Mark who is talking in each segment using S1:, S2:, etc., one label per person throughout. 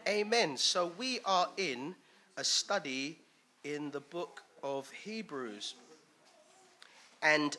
S1: Amen. So we are in a study in the book of Hebrews. And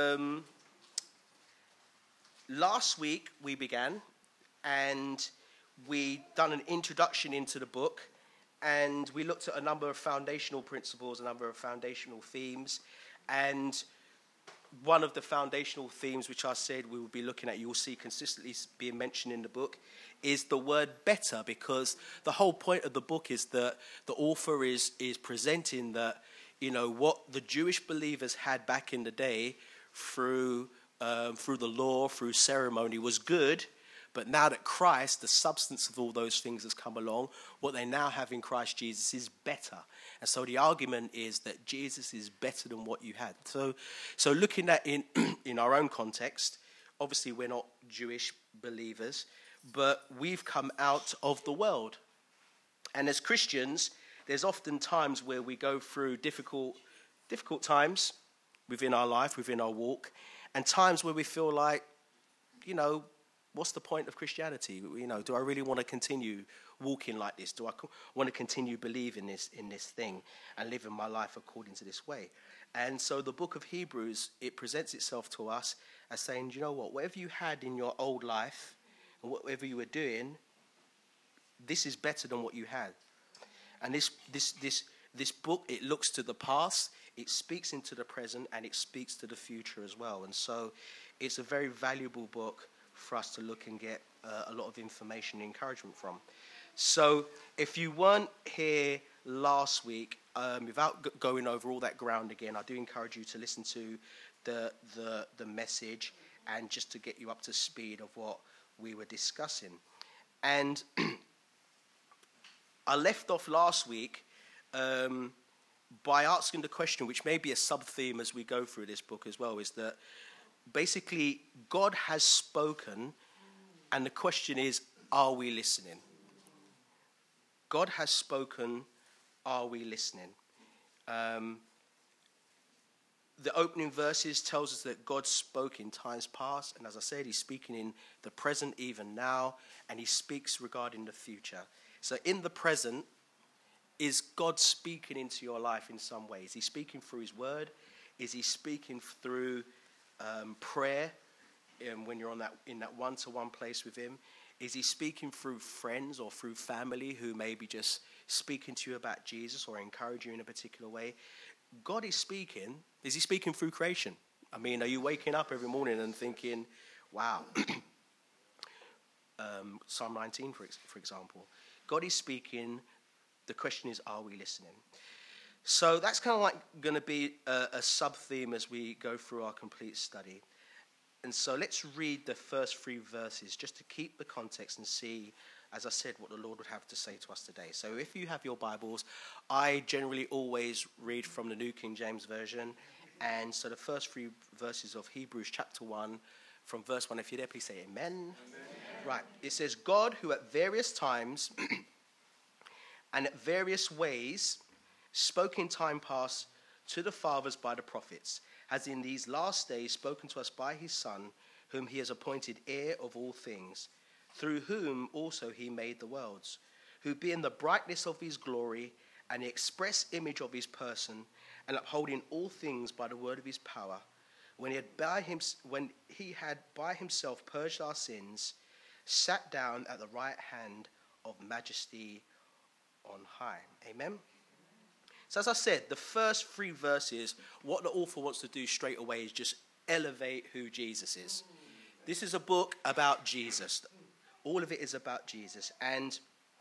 S1: last week we began and we done an introduction into the book, and we looked at a number of foundational principles, a number of foundational themes. And one of the foundational themes which I said we will be looking at, you'll see consistently being mentioned in the book, is the word better, because the whole point of the book is that the author is presenting that, you know, what the Jewish believers had back in the day through the law, through ceremony, was good. But now that Christ, the substance of all those things, has come along, what they now have in Christ Jesus is better. And so the argument is that Jesus is better than what you had. So looking at in our own context, obviously we're not Jewish believers, but we've come out of the world. And as Christians, there's often times where we go through difficult times within our life, within our walk, and times where we feel like, you know, what's the point of Christianity? You know, do I really want to continue walking like this? Do I want to continue believing in this thing and living my life according to this way? And so the book of Hebrews, it presents itself to us as saying, you know what, whatever you had in your old life and whatever you were doing, this is better than what you had. And this book, it looks to the past, it speaks into the present, and it speaks to the future as well. And so it's a very valuable book for us to look and get a lot of information and encouragement from. So if you weren't here last week, without going over all that ground again, I do encourage you to listen to the message, and just to get you up to speed of what we were discussing. And I left off last week by asking the question, which may be a sub-theme as we go through this book as well, is that basically God has spoken, and the question is, are we listening? God has spoken, are we listening? The opening verses tells us that God spoke in times past, and as I said, he's speaking in the present even now, and he speaks regarding the future. So in the present, is God speaking into your life in some way? Is he speaking through his word? Is he speaking through prayer when you're in that one-to-one place with him? Is he speaking through friends or through family who may be just speaking to you about Jesus or encourage you in a particular way? God is speaking. Is he speaking through creation? I mean, are you waking up every morning and thinking, wow, Psalm 19, for example, God is speaking. The question is, are we listening? So that's kind of like going to be a sub-theme as we go through our complete study. And so let's read the first 3 verses just to keep the context and see, as I said, what the Lord would have to say to us today. So if you have your Bibles, I generally always read from the New King James Version. And so the first 3 verses of Hebrews chapter 1, from verse 1, if you're there, please say amen. Amen. Right. It says, God, who at various times and at various ways spoke in time past to the fathers by the prophets, has in these last days spoken to us by his Son, whom he has appointed heir of all things, through whom also he made the worlds, who being the brightness of his glory and the express image of his person, and upholding all things by the word of his power, when he had by himself purged our sins, sat down at the right hand of majesty on high. Amen. So as I said, the first 3 verses, what the author wants to do straight away is just elevate who Jesus is. This is a book about Jesus. All of it is about Jesus. And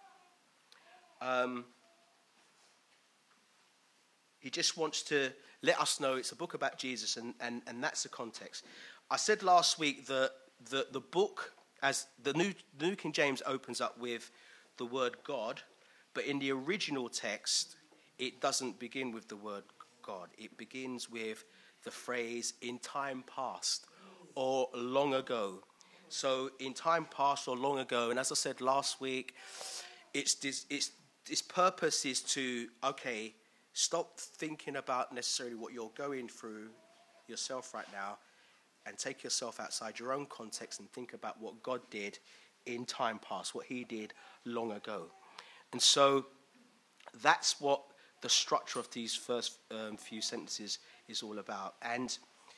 S1: he just wants to let us know it's a book about Jesus, and that's the context. I said last week that the book, as the New King James opens up with the word God, but in the original text, it doesn't begin with the word God. It begins with the phrase in time past or long ago. So in time past or long ago, and as I said last week, its purpose is to, okay, stop thinking about necessarily what you're going through yourself right now, and take yourself outside your own context and think about what God did in time past, what he did long ago. And so that's what the structure of these first few sentences is all about. And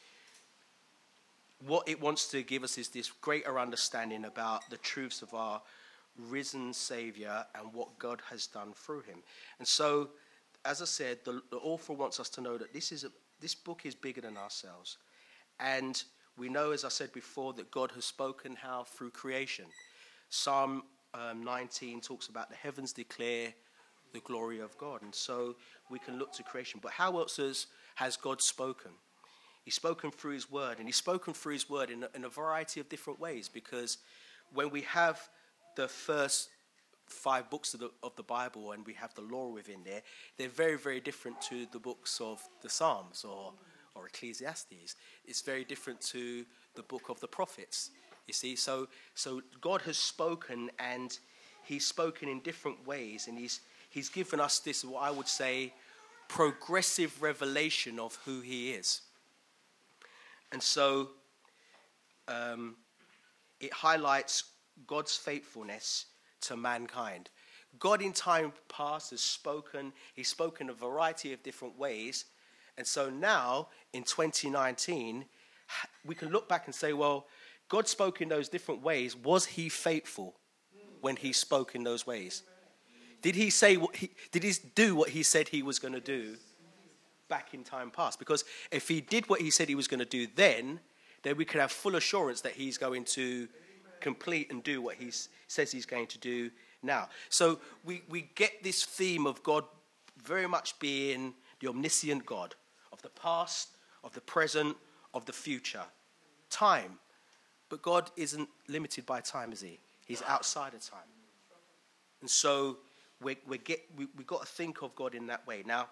S1: what it wants to give us is this greater understanding about the truths of our risen Saviour and what God has done through him. And so, as I said, the author wants us to know that this book is bigger than ourselves. And we know, as I said before, that God has spoken how? Through creation. Psalm 19 talks about the heavens declare the glory of God. And so we can look to creation. But how else has God spoken? He's spoken through his word. And he's spoken through his word in a variety of different ways. Because when we have the first 5 books of the Bible and we have the law within there, they're very, very different to the books of the Psalms or Ecclesiastes. It's very different to the book of the prophets. You see, so God has spoken, and he's spoken in different ways, and he's given us this, what I would say, progressive revelation of who he is. And so it highlights God's faithfulness to mankind. God in time past has spoken. He's spoken a variety of different ways. And so now, in 2019, we can look back and say, well, God spoke in those different ways. Was he faithful when he spoke in those ways? Did he do what he said he was going to do back in time past? Because if he did what he said he was going to do then we could have full assurance that he's going to complete and do what he says he's going to do now. So we get this theme of God very much being the omniscient God of the past, of the present, of the future. Time. But God isn't limited by time, is he? He's outside of time. And so we've got to think of God in that way. Now,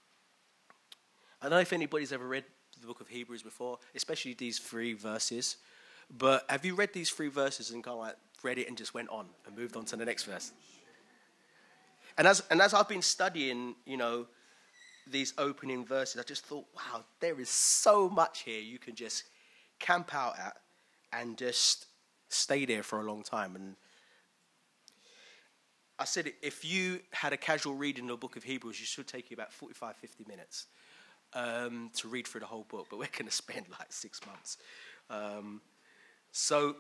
S1: I don't know if anybody's ever read the book of Hebrews before, especially these 3 verses. But have you read these 3 verses and kind of like read it and just went on and moved on to the next verse? And as I've been studying, these opening verses, I just thought, wow, there is so much here you can just camp out at and just stay there for a long time. And I said, if you had a casual reading of the book of Hebrews, you should take you about 45, 50 minutes to read through the whole book. But we're going to spend like 6 months. So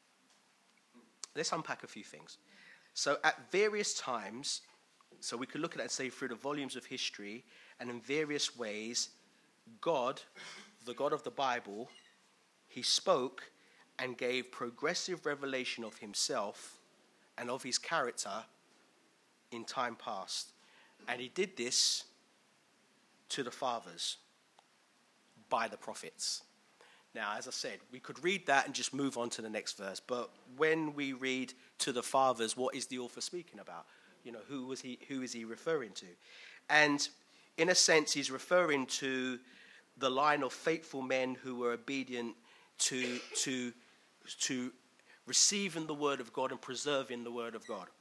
S1: let's unpack a few things. So at various times, so we could look at it and say through the volumes of history, and in various ways, God, the God of the Bible, he spoke and gave progressive revelation of himself and of his character in time past. And he did this to the fathers by the prophets. Now, as I said, we could read that and just move on to the next verse. But when we read to the fathers, what is the author speaking about? Who is he referring to? And in a sense, he's referring to the line of faithful men who were obedient to receiving the word of God and preserving the word of God.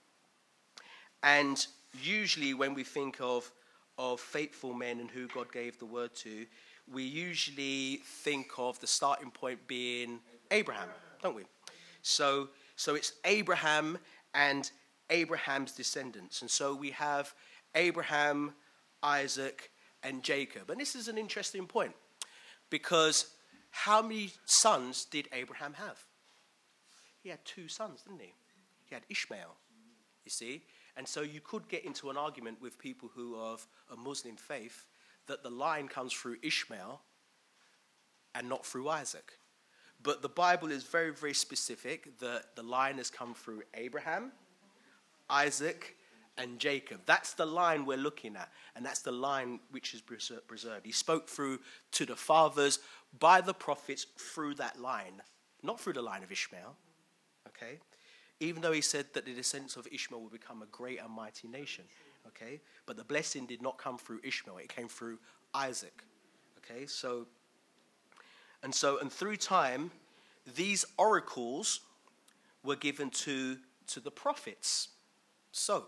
S1: And usually when we think of faithful men and who God gave the word to, we usually think of the starting point being Abraham, don't we? So it's Abraham and Abraham's descendants. And so we have Abraham, Isaac, and Jacob. And this is an interesting point, because how many sons did Abraham have? He had 2 sons, didn't he? He had Ishmael, you see. And so you could get into an argument with people who are of a Muslim faith that the line comes through Ishmael and not through Isaac. But the Bible is very, very specific that the line has come through Abraham, Isaac, and Jacob. That's the line we're looking at, and that's the line which is preserved. He spoke through to the fathers by the prophets through that line, not through the line of Ishmael, okay? Even though he said that the descendants of Ishmael will become a great and mighty nation, okay? But the blessing did not come through Ishmael, it came through Isaac, okay? And through time, these oracles were given to the prophets. So,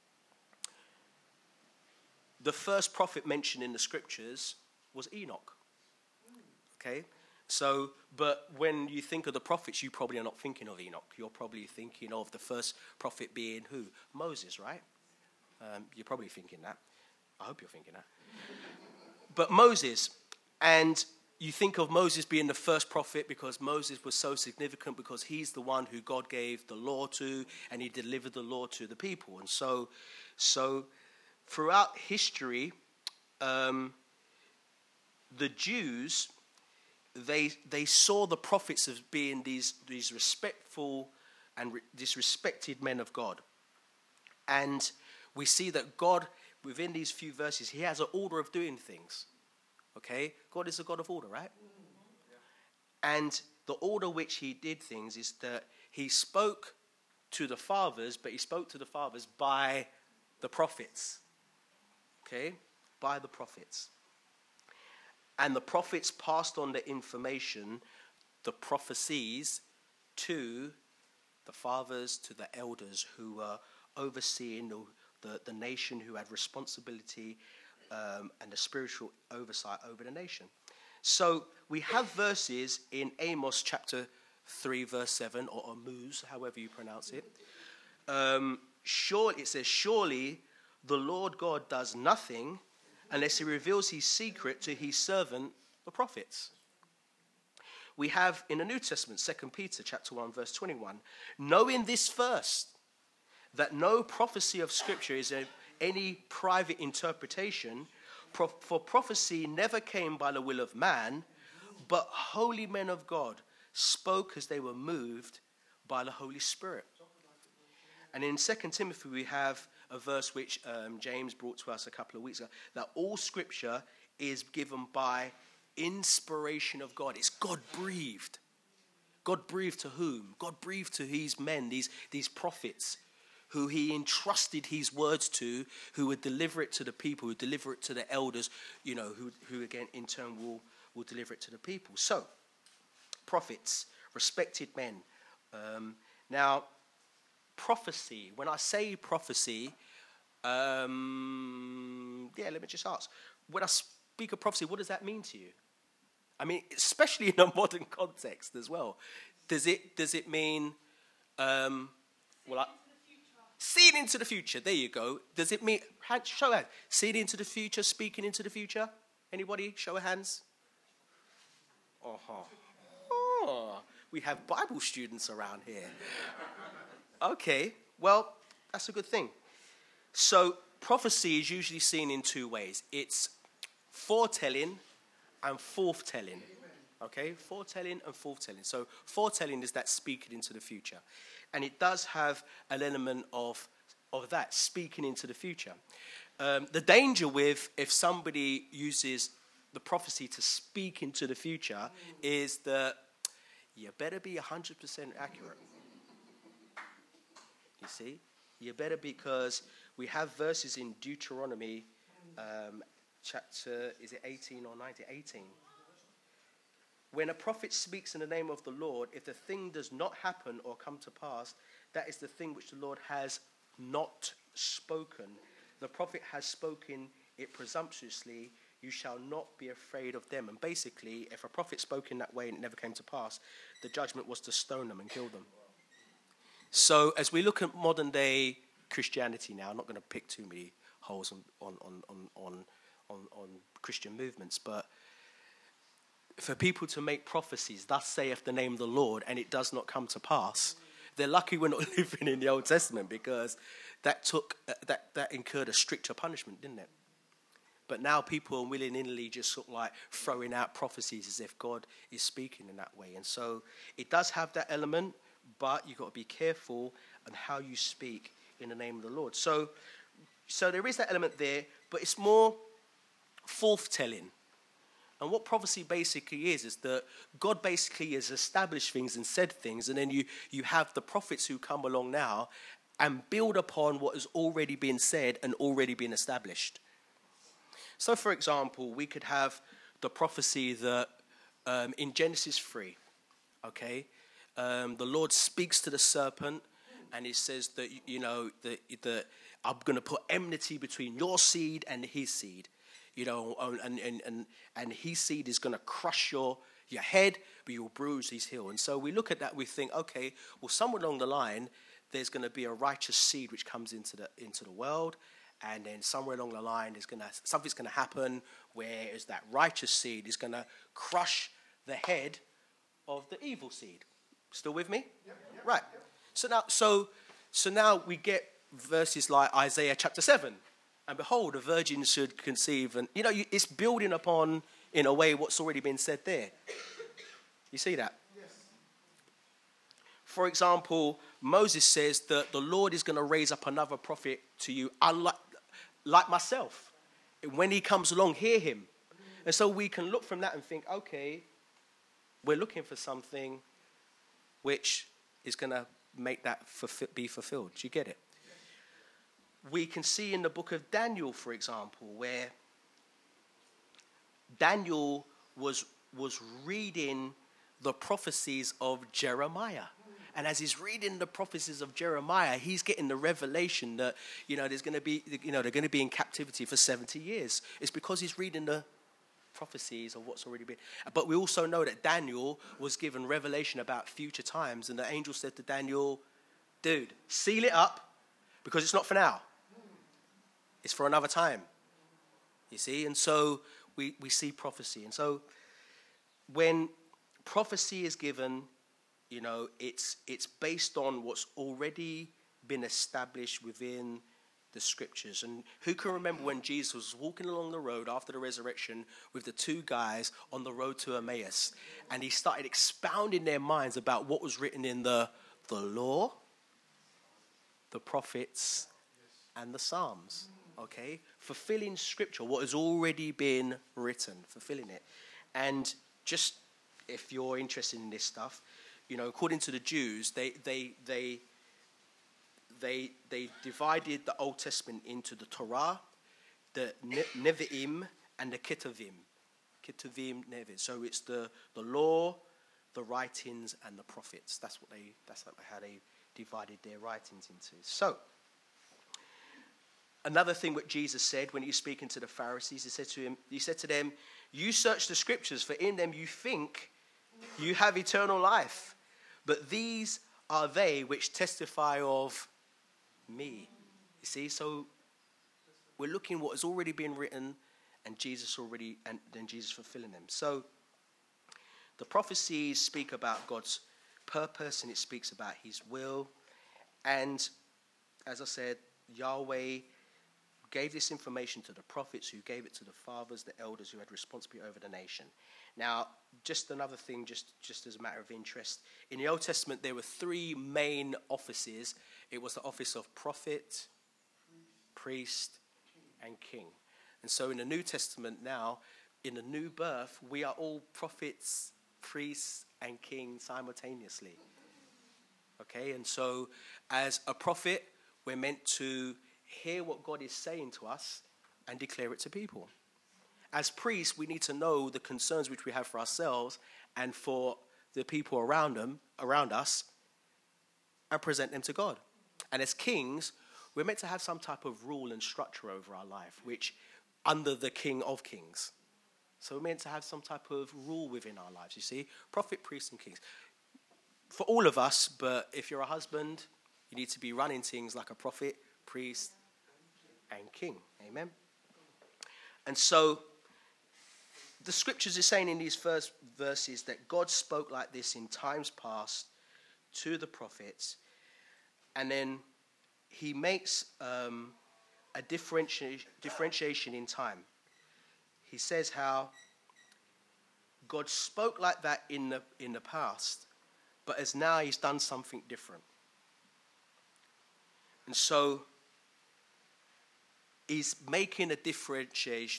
S1: the first prophet mentioned in the scriptures was Enoch. Okay? So, but when you think of the prophets, you probably are not thinking of Enoch. You're probably thinking of the first prophet being who? Moses, right? You're probably thinking that. I hope you're thinking that. But Moses, and you think of Moses being the first prophet because Moses was so significant because he's the one who God gave the law to, and he delivered the law to the people. And so throughout history, the Jews, they saw the prophets as being these respectful and these respected men of God. And we see that God, within these few verses, he has an order of doing things. Okay? God is a God of order, right? And the order which he did things is that he spoke to the fathers, but he spoke to the fathers by the prophets. Okay? By the prophets. And the prophets passed on the information, the prophecies, to the fathers, to the elders who were overseeing the nation, who had responsibility and the spiritual oversight over the nation. So we have verses in Amos chapter 3 verse 7, or Amos, however you pronounce it. It says, surely the Lord God does nothing unless he reveals his secret to his servant, the prophets. We have in the New Testament, 2 Peter chapter 1 verse 21, knowing this first, that no prophecy of Scripture is any private interpretation, for prophecy never came by the will of man, but holy men of God spoke as they were moved by the Holy Spirit. And in 2 Timothy we have a verse which James brought to us a couple of weeks ago, that all Scripture is given by inspiration of God. It's God-breathed. God-breathed to whom? God breathed to his men, these prophets, who he entrusted his words to, who would deliver it to the people, who would deliver it to the elders, who again in turn will deliver it to the people. So, prophets, respected men. Now, prophecy. When I say prophecy, let me just ask. When I speak of prophecy, what does that mean to you? I mean, especially in a modern context as well. Does it mean, seeing into the future? There you go. Does it mean, show hands, seeing into the future, speaking into the future? Anybody? Show of hands. Oh, we have Bible students around here. Okay, well, that's a good thing. So prophecy is usually seen in two ways. It's foretelling and forthtelling. Okay, foretelling and forthtelling. So foretelling is that speaking into the future. And it does have an element of that, speaking into the future. The danger with, if somebody uses the prophecy to speak into the future, is that you better be 100% accurate. You see? You better, because we have verses in Deuteronomy chapter, is it 18 or 19? 18. When a prophet speaks in the name of the Lord, if the thing does not happen or come to pass, that is the thing which the Lord has not spoken. The prophet has spoken it presumptuously. You shall not be afraid of them. And basically, if a prophet spoke in that way and it never came to pass, the judgment was to stone them and kill them. So as we look at modern day Christianity now, I'm not going to pick too many holes on Christian movements, but for people to make prophecies, thus saith the name of the Lord, and it does not come to pass, they're lucky we're not living in the Old Testament, because that incurred a stricter punishment, didn't it? But now people are willy-nilly just sort of like throwing out prophecies as if God is speaking in that way. And so it does have that element, but you've got to be careful on how you speak in the name of the Lord. So there is that element there, but it's more forthtelling. And what prophecy basically is that God basically has established things and said things, and then you have the prophets who come along now and build upon what has already been said and already been established. So, for example, we could have the prophecy that in Genesis 3, okay, the Lord speaks to the serpent, and he says that, that I'm going to put enmity between your seed and his seed. And his seed is going to crush your head, but you'll bruise his heel. And so we look at that, we think, okay, well, somewhere along the line, there's going to be a righteous seed which comes into the world, and then somewhere along the line, something's going to happen where is that righteous seed is going to crush the head of the evil seed. Still with me? Yep. Right. So now we get verses like Isaiah chapter 7. And behold, a virgin should conceive. And, it's building upon, in a way, what's already been said there. You see that? Yes. For example, Moses says that the Lord is going to raise up another prophet to you, like myself. When he comes along, hear him. And so we can look from that and think, okay, we're looking for something which is going to make that be fulfilled. Do you get it? We can see in the book of Daniel, for example, where Daniel was reading the prophecies of Jeremiah. And as he's reading the prophecies of Jeremiah, he's getting the revelation that, there's going to be, they're going to be in captivity for 70 years. It's because he's reading the prophecies of what's already been. But we also know that Daniel was given revelation about future times. And the angel said to Daniel, dude, seal it up because it's not for now. It's for another time. You see? And so we see prophecy. And so when prophecy is given, it's based on what's already been established within the scriptures. And who can remember when Jesus was walking along the road after the resurrection with the two guys on the road to Emmaus, and he started expounding their minds about what was written in the law, the prophets, and the Psalms. Okay? Fulfilling scripture, what has already been written, fulfilling it. And just if you're interested in this stuff, according to the Jews, they divided the Old Testament into the Torah, the Nevi'im, and the Ketuvim. Ketuvim, Nevi'im. So it's the law, the writings, and the prophets. That's how they divided their writings into. So another thing what Jesus said when he was speaking to the Pharisees, he said to them, you search the scriptures, for in them you think you have eternal life. But these are they which testify of me. You see, so we're looking what has already been written and Jesus fulfilling them. So the prophecies speak about God's purpose and it speaks about his will. And as I said, Yahweh gave this information to the prophets, who gave it to the fathers, the elders who had responsibility over the nation. Now, just another thing, just as a matter of interest, in the Old Testament there were three main offices. It was the office of prophet, priest, and king. And so in the New Testament now, in the new birth, we are all prophets, priests, and kings simultaneously. Okay, and so as a prophet, we're meant to hear what God is saying to us and declare it to people. As priests, we need to know the concerns which we have for ourselves and for the people around us, and present them to God. And as kings, we're meant to have some type of rule and structure over our life, which under the King of Kings. So we're meant to have some type of rule within our lives, you see. Prophet, priest, and kings. For all of us, but if you're a husband, you need to be running things like a prophet, priest, and king. Amen. And so the scriptures are saying in these first verses that God spoke like this in times past to the prophets, and then he makes a differentiation in time. He says how God spoke like that in the past, but as now he's done something different. And so he's making a differentiation.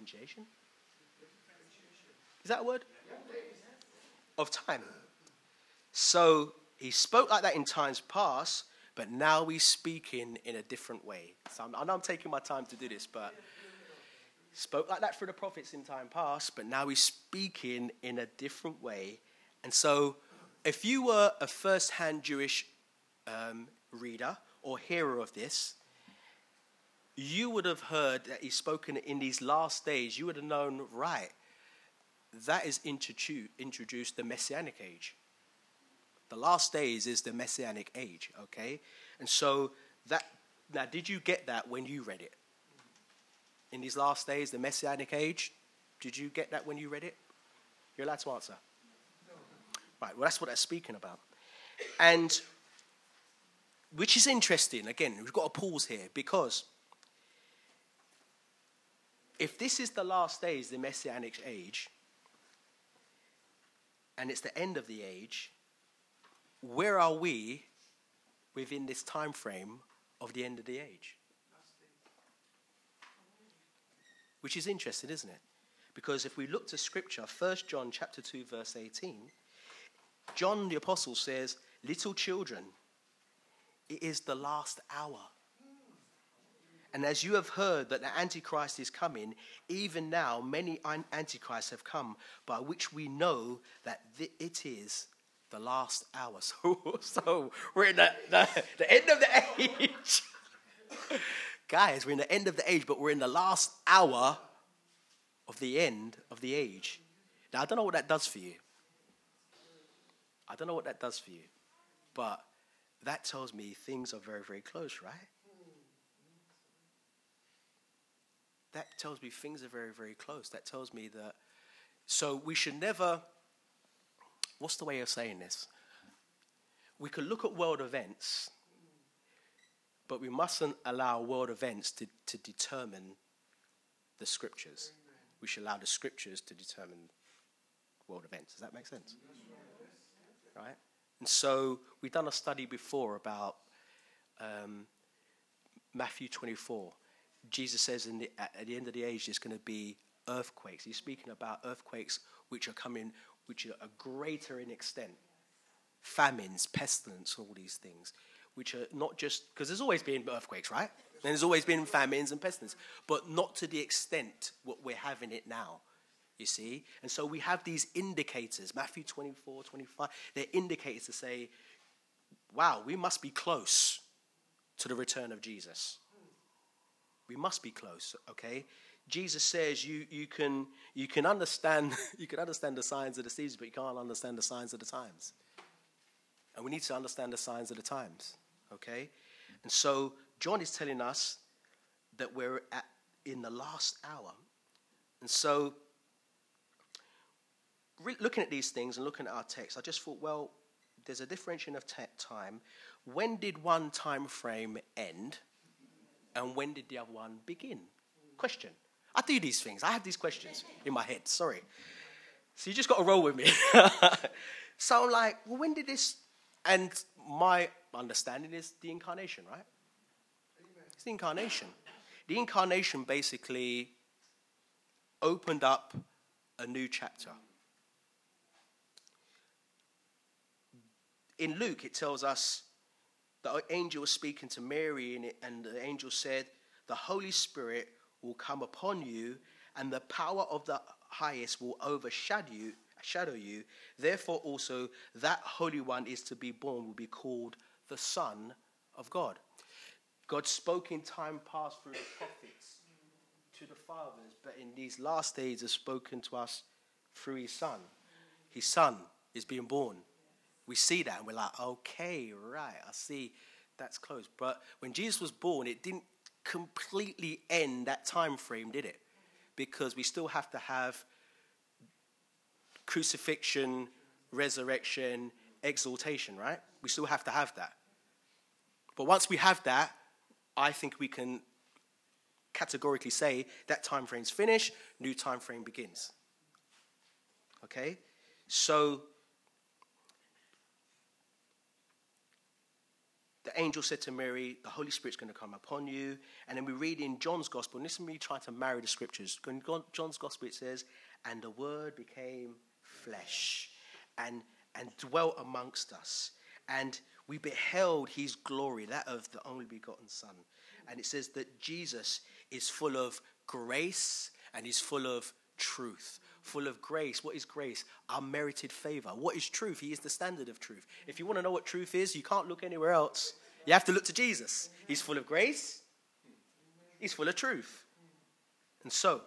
S1: Is that a word? Of time. So he spoke like that in times past, but now he's speaking in a different way. So I know I'm taking my time to do this, but he spoke like that through the prophets in time past, but now he's speaking in a different way. And so if you were a first-hand Jewish reader or hearer of this, you would have heard that he's spoken in these last days. You would have known, right, that is introduced the Messianic age. The last days is the Messianic age, okay? And so now, did you get that when you read it? in these last days, the Messianic age? Did you get that when you read it? You're allowed to answer. Right, well, that's what that's speaking about. And which is interesting. Again, we've got to pause here, because if this is the last days, the Messianic age, and it's the end of the age, where are we within this time frame of the end of the age? Which is interesting, isn't it? Because if we look to Scripture, 1 John chapter 2, verse 18, John the Apostle says, little children, it is the last hour. And as you have heard that the Antichrist is coming, even now many Antichrists have come, by which we know that it is the last hour. So we're in the end of the age. Guys, we're in the end of the age, but we're in the last hour of the end of the age. Now, I don't know what that does for you. I don't know what that does for you. But that tells me things are very, very close, right? That tells me things are very, very close. That tells me that... So we should never... What's the way of saying this? We could look at world events, but we mustn't allow world events to determine the scriptures. We should allow the scriptures to determine world events. Does that make sense? Right? And so we've done a study before about Matthew 24. Jesus says at the end of the age there's going to be earthquakes. He's speaking about earthquakes which are coming, which are greater in extent. Famines, pestilence, all these things, which are not just... Because there's always been earthquakes, right? And there's always been famines and pestilence, but not to the extent what we're having it now, you see? And so we have these indicators, Matthew 24, 25, they're indicators to say, wow, we must be close to the return of Jesus. We must be close, okay? Jesus says you can understand the signs of the seasons, but you can't understand the signs of the times. And we need to understand the signs of the times, okay? And so John is telling us that we're in the last hour. And so looking at these things and looking at our text, I just thought, well, there's a differentiation of time. When did one time frame end? And when did the other one begin? Question. I do these things. I have these questions in my head. Sorry. So you just got to roll with me. So I'm like, well, when did this... And my understanding is the incarnation, right? It's the incarnation. The incarnation basically opened up a new chapter. In Luke, it tells us the angel was speaking to Mary, and the angel said, the Holy Spirit will come upon you, and the power of the highest will overshadow you. Therefore also that Holy One is to be born will be called the Son of God. God spoke in time past through the prophets to the fathers, but in these last days has spoken to us through his Son. His Son is being born. We see that and we're like, okay, right, I see that's close. But when Jesus was born, it didn't completely end that time frame, did it? Because we still have to have crucifixion, resurrection, exaltation, right? We still have to have that. But once we have that, I think we can categorically say that time frame's finished, new time frame begins. Okay? So the angel said to Mary, the Holy Spirit's going to come upon you. And then we read in John's Gospel, and this is me trying to marry the scriptures. In John's Gospel it says, and the Word became flesh and dwelt amongst us. And we beheld his glory, that of the only begotten Son. And it says that Jesus is full of grace and he's full of truth. Full of grace. What is grace? Unmerited favor. What is truth? He is the standard of truth. If you want to know what truth is, you can't look anywhere else. You have to look to Jesus. He's full of grace. He's full of truth. And so,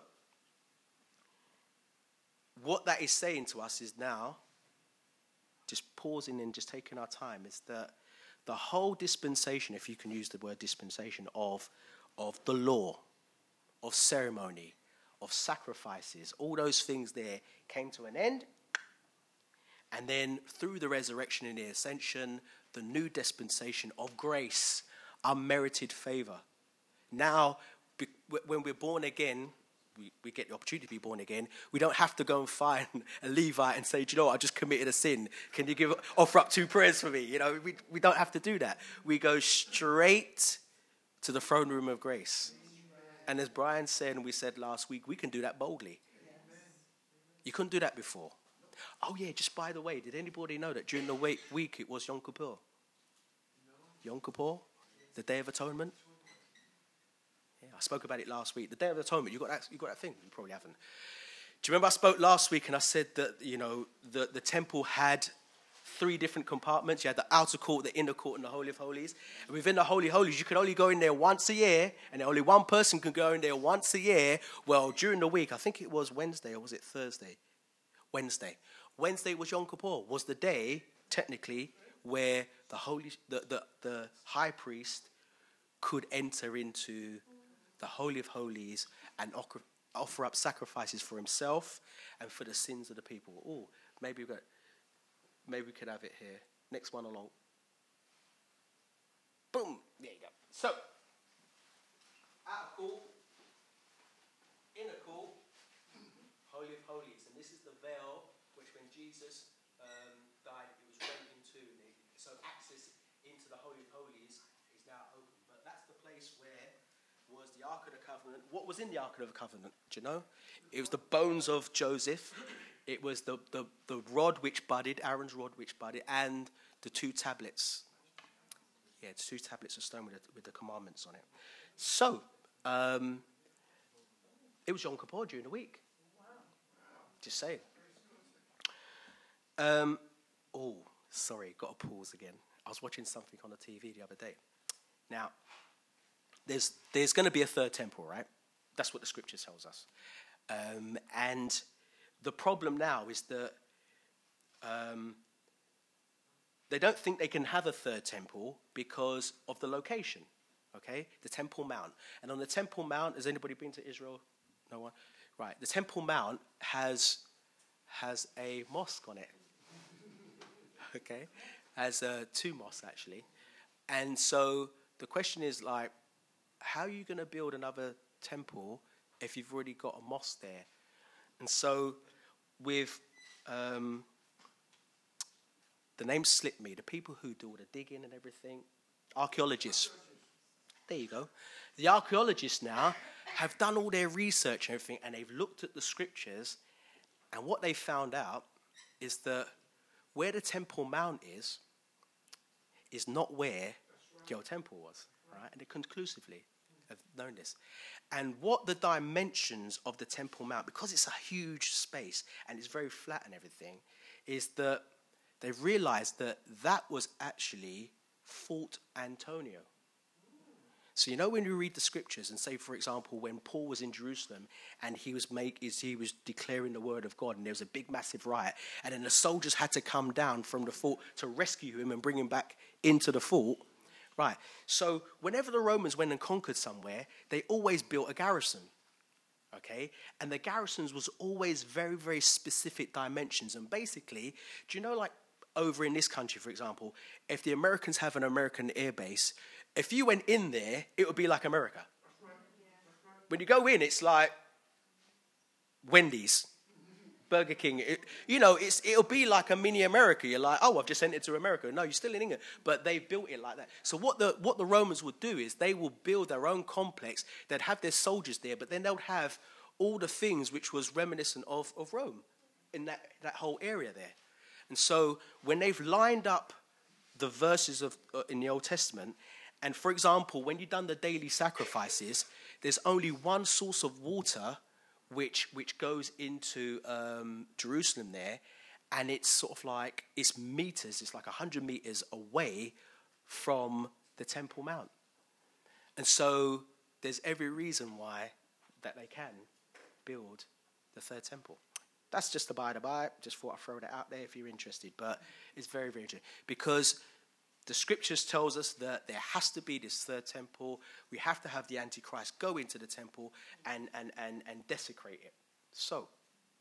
S1: what that is saying to us is now, just pausing and just taking our time, is that the whole dispensation, if you can use the word dispensation, of the law, of ceremony, of sacrifices, all those things there came to an end. And then through the resurrection and the ascension, the new dispensation of grace, unmerited favor. Now, when we're born again, we get the opportunity to be born again. We don't have to go and find a Levite and say, do you know what, I just committed a sin. Can you offer up 2 prayers for me? You know, we don't have to do that. We go straight to the throne room of grace. And as Brian said, and we said last week, we can do that boldly. You couldn't do that before. Oh yeah, just by the way, did anybody know that during the week it was Yom Kippur? Yom Kippur, the Day of Atonement. Yeah, I spoke about it last week. The Day of Atonement. You got that thing? You probably haven't. Do you remember I spoke last week and I said that the temple had 3 different compartments. You had the outer court, the inner court, and the Holy of Holies. And within the Holy of Holies, you could only go in there once a year, and only one person could go in there once a year. Well, during the week, I think it was Wednesday, or was it Thursday? Wednesday was Yom Kippur, was the day, technically, where the high priest could enter into the Holy of Holies and offer up sacrifices for himself and for the sins of the people. Oh, maybe we could have it here. Next one along. Boom. There you go. So, outer court, inner court, Holy of Holies. And this is the veil which when Jesus died, it was rent in two. So access into the Holy of Holies is now open. But that's the place where was the Ark of the Covenant. What was in the Ark of the Covenant? Do you know? It was the bones of Joseph. It was the rod which budded, Aaron's rod which budded, and the 2 tablets. Yeah, it's 2 tablets of stone with the commandments on it. So, it was Yom Kippur during the week. Just saying. Sorry, got to pause again. I was watching something on the TV the other day. Now, there's going to be a 3rd temple, right? That's what the scripture tells us. And the problem now is that they don't think they can have a 3rd temple because of the location, okay? The Temple Mount. And on the Temple Mount, has anybody been to Israel? No one? Right. The Temple Mount has a mosque on it, okay? Has 2 mosques, actually. And so the question is, like, how are you going to build another temple if you've already got a mosque there? And so with the name slipped me, the people who do all the digging and everything, archaeologists. There you go. The archaeologists now have done all their research and everything, and they've looked at the scriptures, and what they found out is that where the Temple Mount is not where the old temple was, right? And they conclusively have known this. And what the dimensions of the Temple Mount, because it's a huge space and it's very flat and everything, is that they've realized that was actually Fort Antonio. So, you know, when you read the scriptures and say, for example, when Paul was in Jerusalem and he was declaring the word of God, and there was a big, massive riot, and then the soldiers had to come down from the fort to rescue him and bring him back into the fort. Right. So whenever the Romans went and conquered somewhere, they always built a garrison. Okay. And the garrisons was always very, very specific dimensions. And basically, do you know, like over in this country, for example, if the Americans have an American air base, if you went in there, it would be like America. When you go in, it's like Wendy's, Burger King. It'll be like a mini America. You're like, oh, I've just entered to America. No, you're still in England. But they built it like that. So what the Romans would do is they will build their own complex. They'd have their soldiers there, but then they'll have all the things which was reminiscent of Rome in that whole area there. And so when they've lined up the verses in the Old Testament, and for example, when you've done the daily sacrifices, there's only one source of water which goes into Jerusalem there, and it's sort of like, it's meters, it's like 100 meters away from the Temple Mount. And so there's every reason why that they can build the 3rd temple. That's just the by. Just thought I'd throw that out there if you're interested. But it's very, very interesting. Because the scriptures tells us that there has to be this third temple. We have to have the Antichrist go into the temple and desecrate it. So,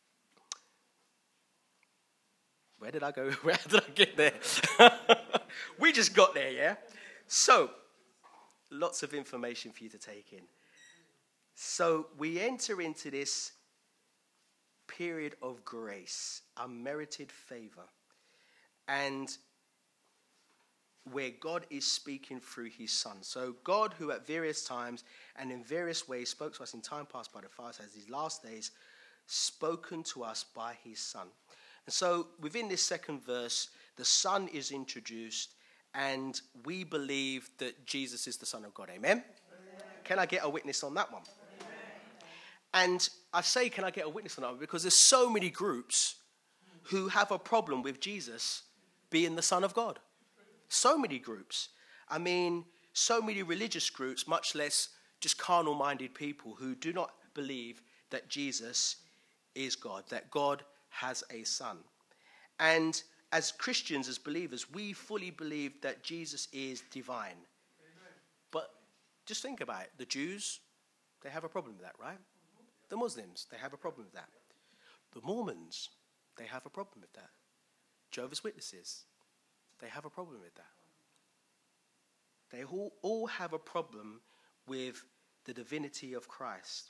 S1: where did I go? Where did I get there? We just got there, yeah? So, lots of information for you to take in. So, we enter into this period of grace, unmerited favor, and where God is speaking through his son. So God, who at various times and in various ways spoke to us in time past by the fathers, has these last days spoken to us by his son. And so within this second verse, the son is introduced, and we believe that Jesus is the Son of God. Amen? Amen. Can I get a witness on that one? Amen. And I say, can I get a witness on that one? Because there's so many groups who have a problem with Jesus being the Son of God. So many groups. I mean, so many religious groups, much less just carnal-minded people who do not believe that Jesus is God, that God has a son. And as Christians, as believers, we fully believe that Jesus is divine. Amen. But just think about it. The Jews, they have a problem with that, right? The Muslims, they have a problem with that. The Mormons, they have a problem with that. Jehovah's Witnesses, they have a problem with that. They all have a problem with the divinity of Christ.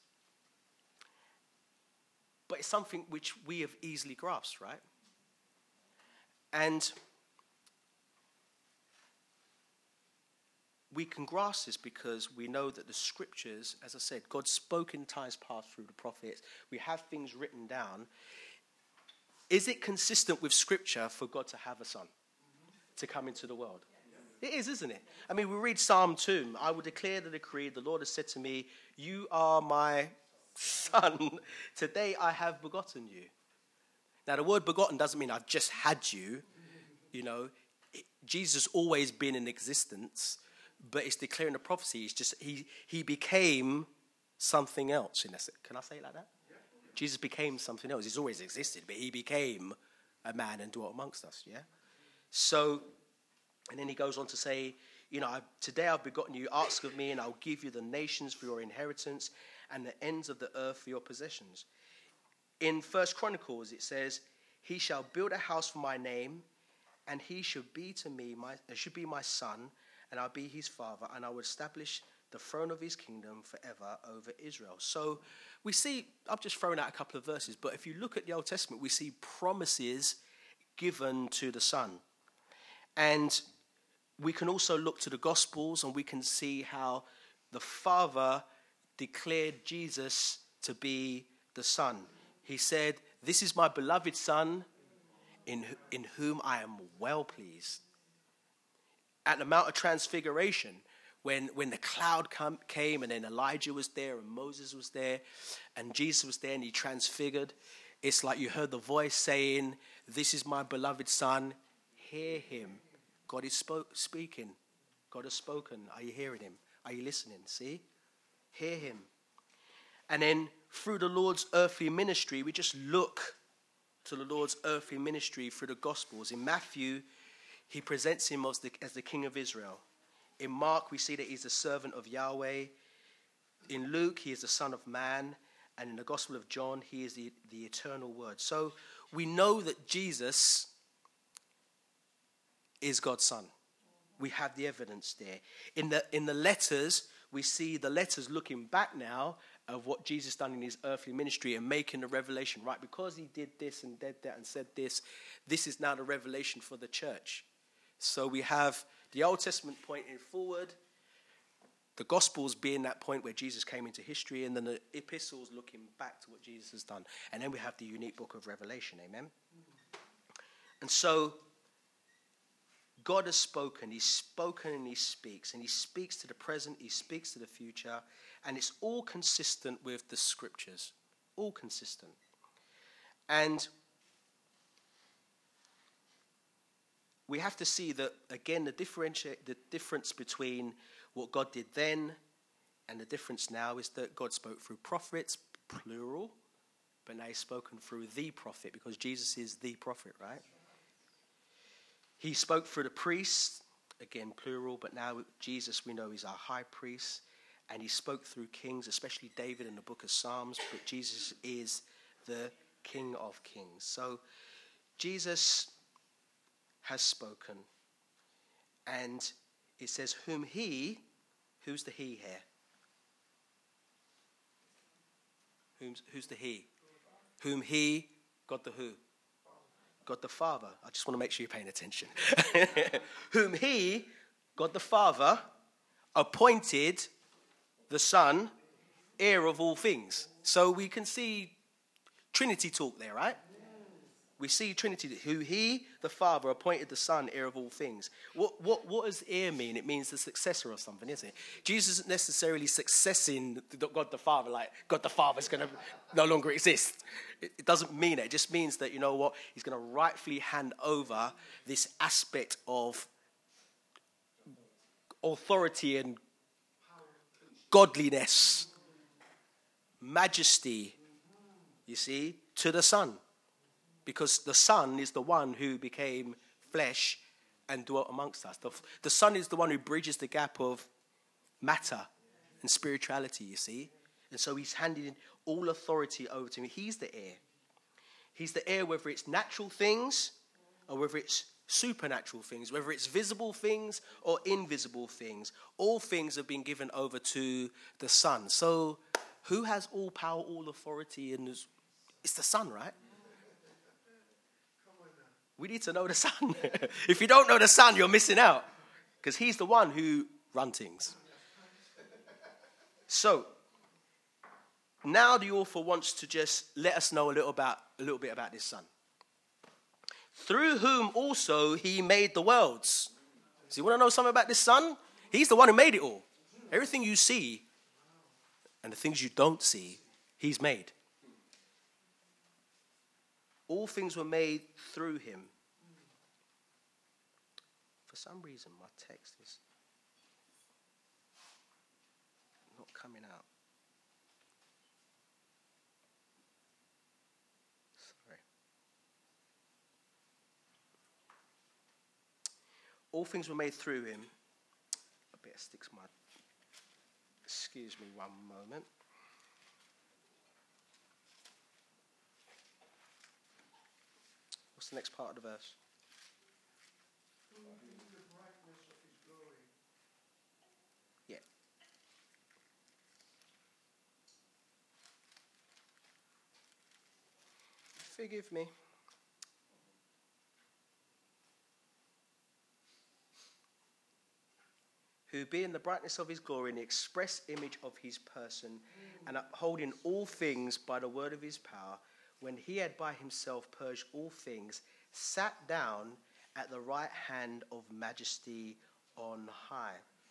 S1: But it's something which we have easily grasped, right? And we can grasp this because we know that the scriptures, as I said, God spoke in times past through the prophets. We have things written down. Is it consistent with scripture for God to have a son to come into the world? It is, isn't it? I mean, we read Psalm 2. I will declare the decree. The Lord has said to me, you are my son. Today I have begotten you. Now, the word begotten doesn't mean I've just had you. You know, Jesus has always been in existence, but it's declaring a prophecy. It's just he became something else. Can I say it like that? Yeah. Jesus became something else. He's always existed, but he became a man and dwelt amongst us, yeah? So, and then he goes on to say, you know, today I've begotten you, ask of me, and I'll give you the nations for your inheritance and the ends of the earth for your possessions. In 1 Chronicles, it says, he shall build a house for my name, and he should be to me, should be my son, and I'll be his father, and I will establish the throne of his kingdom forever over Israel. So we see, I've just thrown out a couple of verses, but if you look at the Old Testament, we see promises given to the son. And we can also look to the Gospels, and we can see how the Father declared Jesus to be the Son. He said, this is my beloved Son, in whom I am well pleased. At the Mount of Transfiguration, when the cloud came, and then Elijah was there, and Moses was there, and Jesus was there, and he transfigured, it's like you heard the voice saying, this is my beloved Son, hear him. God is speaking. God has spoken. Are you hearing him? Are you listening? See? Hear him. And then through the Lord's earthly ministry, we just look to the Lord's earthly ministry through the Gospels. In Matthew, he presents him as the King of Israel. In Mark, we see that he's the servant of Yahweh. In Luke, he is the Son of Man. And in the Gospel of John, he is the eternal Word. So we know that Jesus is God's Son. We have the evidence there. In the letters, we see the letters looking back now of what Jesus done in his earthly ministry and making the revelation, right? Because he did this and did that and said this, this is now the revelation for the church. So we have the Old Testament pointing forward, the Gospels being that point where Jesus came into history, and then the epistles looking back to what Jesus has done. And then we have the unique book of Revelation, amen? And so God has spoken. He's spoken and he speaks. And he speaks to the present. He speaks to the future. And it's all consistent with the scriptures. All consistent. And we have to see that, again, the difference between what God did then and the difference now is that God spoke through prophets, plural, but now he's spoken through the prophet, because Jesus is the prophet, right? He spoke through the priests, again, plural, but now Jesus, we know, is our high priest, and he spoke through kings, especially David in the book of Psalms, but Jesus is the King of Kings. So Jesus has spoken, and it says, who's the he here? Who's the he? Whom he, God the who? God the Father. I just want to make sure you're paying attention. Whom he, God the Father, appointed the Son, heir of all things. So we can see Trinity talk there, right? We see Trinity, who he, the Father, appointed the Son, heir of all things. What does heir mean? It means the successor of something, isn't it? Jesus isn't necessarily successing God the Father, like God the Father's going to no longer exist. It doesn't mean it. It just means that, you know what, he's going to rightfully hand over this aspect of authority and godliness, majesty, you see, to the Son. Because the Son is the one who became flesh and dwelt amongst us. The Son is the one who bridges the gap of matter and spirituality, you see. And so he's handed all authority over to him. He's the heir. He's the heir whether it's natural things or whether it's supernatural things, whether it's visible things or invisible things. All things have been given over to the Son. So who has all power, all authority? And it's the Son, right? We need to know the Son. If you don't know the Son, you're missing out. Because he's the one who runs things. So, now the author wants to just let us know a little bit about this Son. Through whom also he made the worlds. So you want to know something about this Son? He's the one who made it all. Everything you see and the things you don't see, he's made. All things were made through him. For some reason, my text is not coming out. Sorry. All things were made through him. I better stick my... Excuse me one moment. What's the next part of the verse? Yeah. Forgive me. Who being the brightness of his glory and the express image of his person, and upholding all things by the word of his power, when he had by himself purged all things, sat down at the right hand of majesty on high.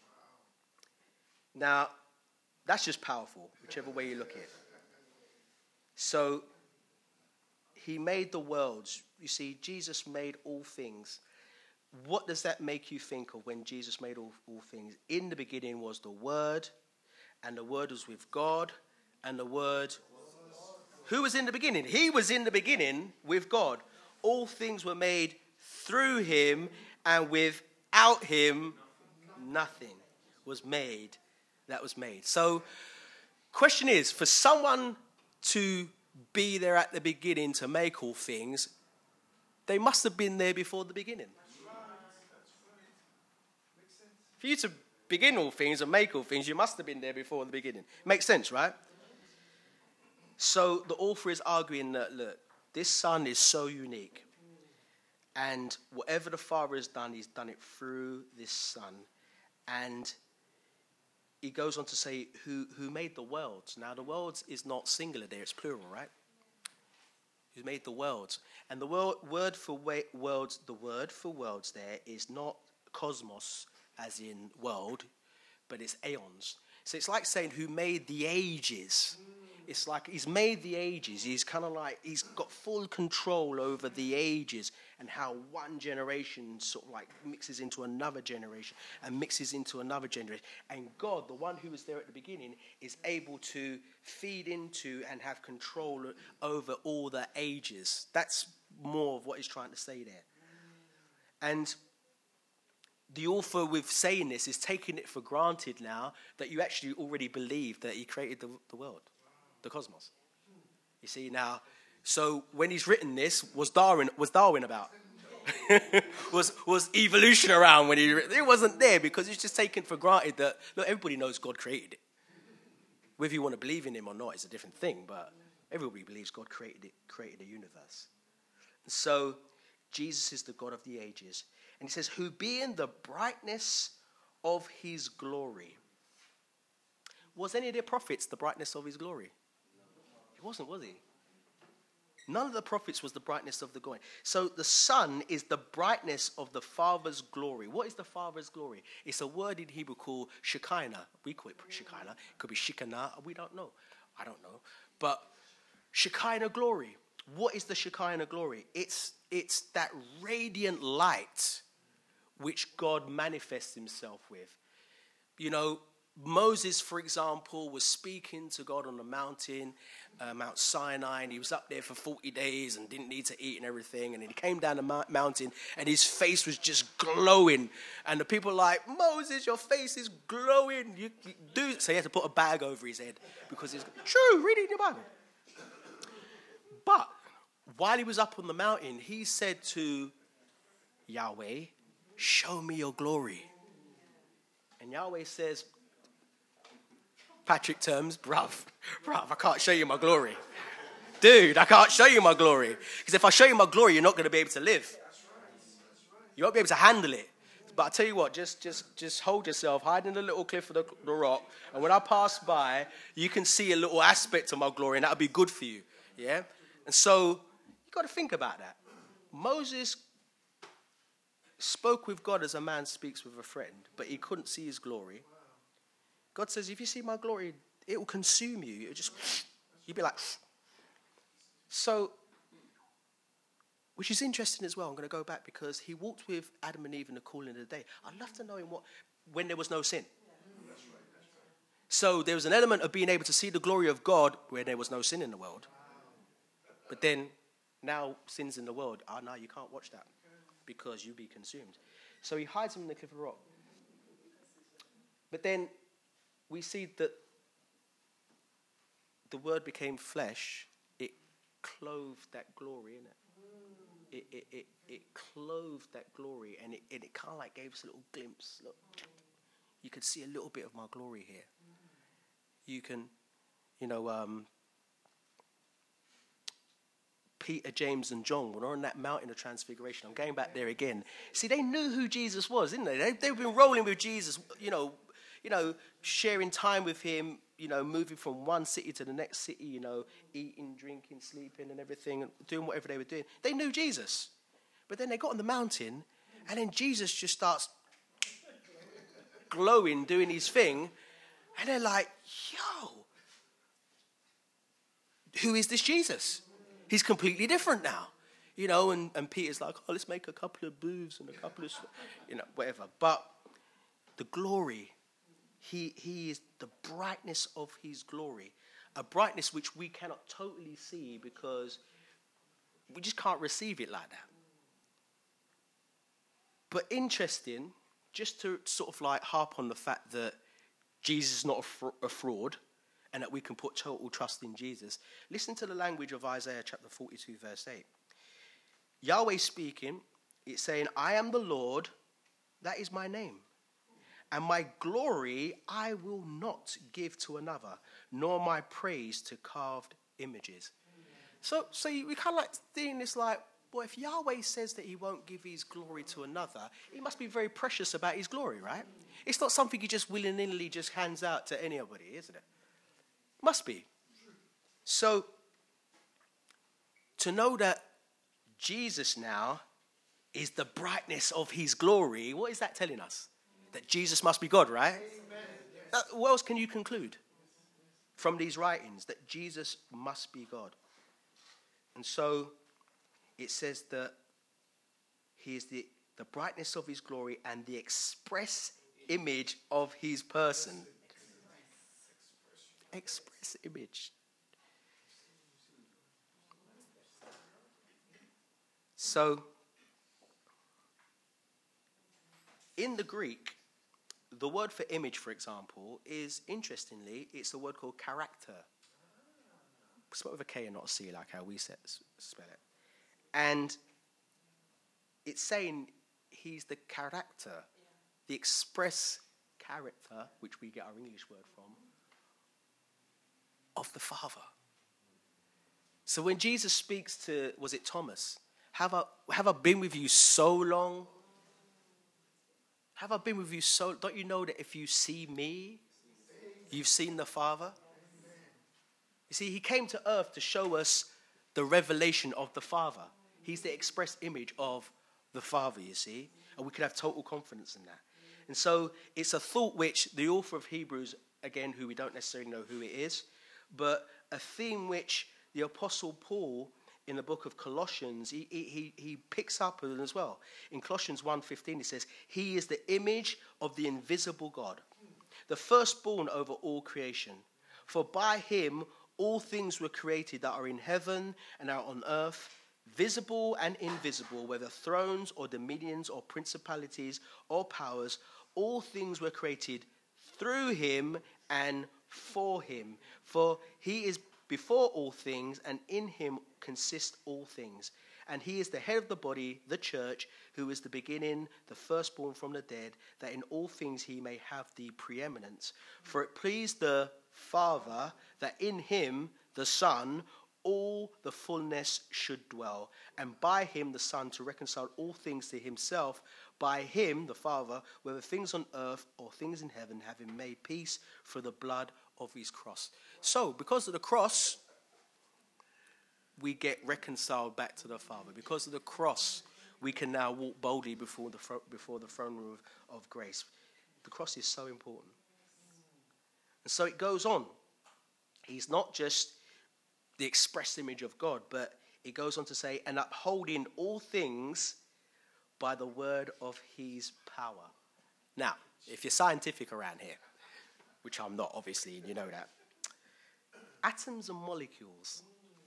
S1: Now, that's just powerful, whichever way you look at it. So, he made the worlds. You see, Jesus made all things. What does that make you think of when Jesus made all things? In the beginning was the Word, and the Word was with God, and the Word... Who was in the beginning? He was in the beginning with God. All things were made through him, and without him, nothing was made that was made. So, question is, for someone to be there at the beginning to make all things, they must have been there before the beginning. For you to begin all things and make all things, you must have been there before the beginning. Makes sense, right? So the author is arguing that, look, this Son is so unique. And whatever the Father has done, he's done it through this Son. And he goes on to say, who made the worlds? Now, the worlds is not singular there, it's plural, right? Who made the worlds? And the word for worlds there is not cosmos, as in world, but it's aeons. So it's like saying who made the ages. It's like he's made the ages. He's kind of like, he's got full control over the ages and how one generation sort of like mixes into another generation and mixes into another generation. And God, the one who was there at the beginning, is able to feed into and have control over all the ages. That's more of what he's trying to say there. And the author with saying this is taking it for granted now that you actually already believe that he created the world, the cosmos. You see now, so when he's written this, was Darwin about? was evolution around when it wasn't there, because it's just taken for granted that, look, everybody knows God created it. Whether you want to believe in him or not is a different thing, but everybody believes God created the universe. So Jesus is the God of the ages. And he says, who being the brightness of his glory. Was any of the prophets the brightness of his glory? He wasn't, was he? None of the prophets was the brightness of the glory. So the Son is the brightness of the Father's glory. What is the Father's glory? It's a word in Hebrew called Shekinah. We call it Shekinah. It could be Shekinah. We don't know. I don't know. But Shekinah glory. What is the Shekinah glory? It's that radiant light which God manifests himself with. You know, Moses, for example, was speaking to God on the mountain, Mount Sinai, and he was up there for 40 days and didn't need to eat and everything. And then he came down the mountain and his face was just glowing. And the people were like, Moses, your face is glowing. You do. So he had to put a bag over his head because it's true, read it in your Bible. But while he was up on the mountain, he said to Yahweh, show me your glory. And Yahweh says, Patrick terms, bruv, I can't show you my glory. Dude, I can't show you my glory. Because if I show you my glory, you're not going to be able to live. You won't be able to handle it. But I tell you what, just hold yourself, hide in the little cliff of the rock, and when I pass by, you can see a little aspect of my glory, and that'll be good for you. Yeah? And so, you got to think about that. Moses spoke with God as a man speaks with a friend, but he couldn't see his glory. God says, if you see my glory, it will consume you. It'll just, you'll be like, so, which is interesting as well. I'm going to go back because he walked with Adam and Eve in the cool of the day. I'd love to know when there was no sin. So there was an element of being able to see the glory of God where there was no sin in the world. But then, now sin's in the world. No, you can't watch that because you'll be consumed. So he hides him in the cliff of the rock. But then, we see that the word became flesh. It clothed that glory, innit? It clothed that glory, and it kind of like gave us a little glimpse. Look, you could see a little bit of my glory here. You can, Peter, James, and John were on that mountain of transfiguration. I'm going back there again. See, they knew who Jesus was, didn't they? They've been rolling with Jesus, sharing time with him, moving from one city to the next city, eating, drinking, sleeping and everything, and doing whatever they were doing. They knew Jesus. But then they got on the mountain, and then Jesus just starts glowing, doing his thing, and they're like, yo, who is this Jesus? He's completely different now. And Peter's like, oh, let's make a couple of booths and a couple of, whatever. But the glory, he is the brightness of his glory. A brightness which we cannot totally see because we just can't receive it like that. But interesting, just to sort of like harp on the fact that Jesus is not a fraud and that we can put total trust in Jesus. Listen to the language of Isaiah chapter 42, verse 8. Yahweh speaking, it's saying, I am the Lord, that is my name. And my glory I will not give to another, nor my praise to carved images. So we kind of like seeing this like, well, if Yahweh says that he won't give his glory to another, he must be very precious about his glory, right? It's not something he just willy-nilly just hands out to anybody, isn't it? Must be. So, to know that Jesus now is the brightness of his glory, what is that telling us? That Jesus must be God, right? What else can you conclude from these writings? That Jesus must be God. And so, it says that he is the brightness of his glory and the express image of his person. Express image. So, in the Greek, the word for image, for example, is, interestingly, it's a word called character. Spelled with a K and not a C, like how we spell it. And it's saying he's the character, the express character, which we get our English word from, of the Father. So when Jesus speaks to, was it Thomas? Have I been with you so long? Have I been with you so? Don't you know that if you see me, you've seen the Father? You see, he came to earth to show us the revelation of the Father. He's the express image of the Father, you see. And we can have total confidence in that. And so it's a thought which the author of Hebrews, again, who we don't necessarily know who it is, but a theme which the Apostle Paul in the book of Colossians, he picks up as well. In Colossians 1:15, he says, he is the image of the invisible God, the firstborn over all creation. For by him all things were created that are in heaven and are on earth, visible and invisible, whether thrones or dominions or principalities or powers. All things were created through him and for him. For he is before all things, and in him consist all things. And he is the head of the body, the church, who is the beginning, the firstborn from the dead, that in all things he may have the preeminence. For it pleased the Father that in him, the Son, all the fullness should dwell, and by him, the Son, to reconcile all things to himself, by him, the Father, whether things on earth or things in heaven, having made peace through the blood of his cross. So, because of the cross, we get reconciled back to the Father. Because of the cross, we can now walk boldly before the throne room of grace. The cross is so important. And so it goes on. He's not just the express image of God, but it goes on to say, and upholding all things by the word of his power. Now, if you're scientific around here, which I'm not, obviously, and you know that, atoms and molecules.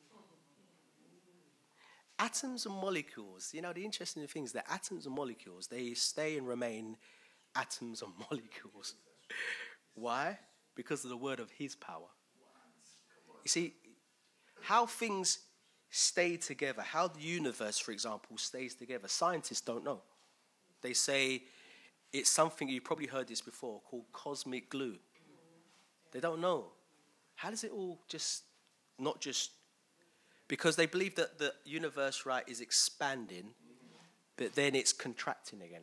S1: Atoms and molecules, you know, the interesting thing is that atoms and molecules, they stay and remain atoms and molecules. Why? Because of the word of his power. You see, how things stay together, how the universe, for example, stays together, scientists don't know. They say it's something, you've probably heard this before, called cosmic glue. They don't know. How does it all not just, because they believe that the universe, right, is expanding, but then it's contracting again.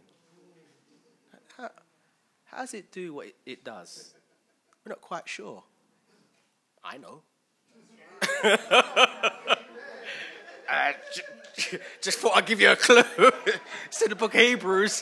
S1: How does it do what it does? We're not quite sure. I know. Just thought I'd give you a clue. It's in the book of Hebrews.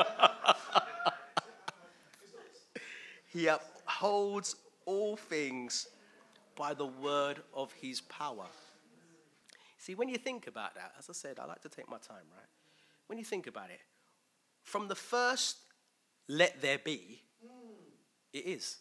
S1: He upholds all things by the word of his power. See, when you think about that, as I said, I like to take my time, right? When you think about it, from the first, let there be, it is.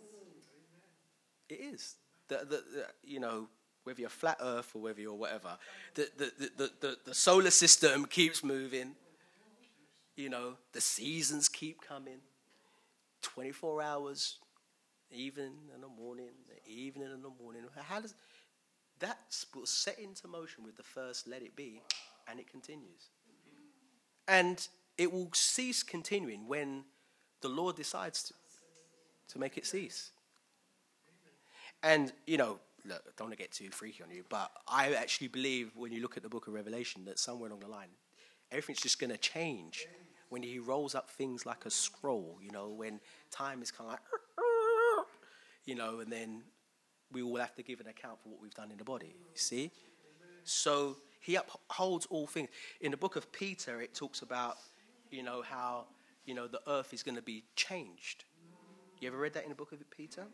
S1: It is. You know, whether you're flat earth or whether you're whatever, the solar system keeps moving. You know, the seasons keep coming. 24 hours, evening and the morning, evening and the morning. How does that set into motion with the first let it be, and it continues. And it will cease continuing when the Lord decides to make it cease. And, you know, look, I don't want to get too freaky on you, but I actually believe when you look at the book of Revelation that somewhere along the line, everything's just going to change when he rolls up things like a scroll, you know, when time is kind of like, you know, and then we all have to give an account for what we've done in the body, you see? So he upholds all things. In the book of Peter, it talks about, you know, how, you know, the earth is going to be changed. You ever read that in the book of Peter?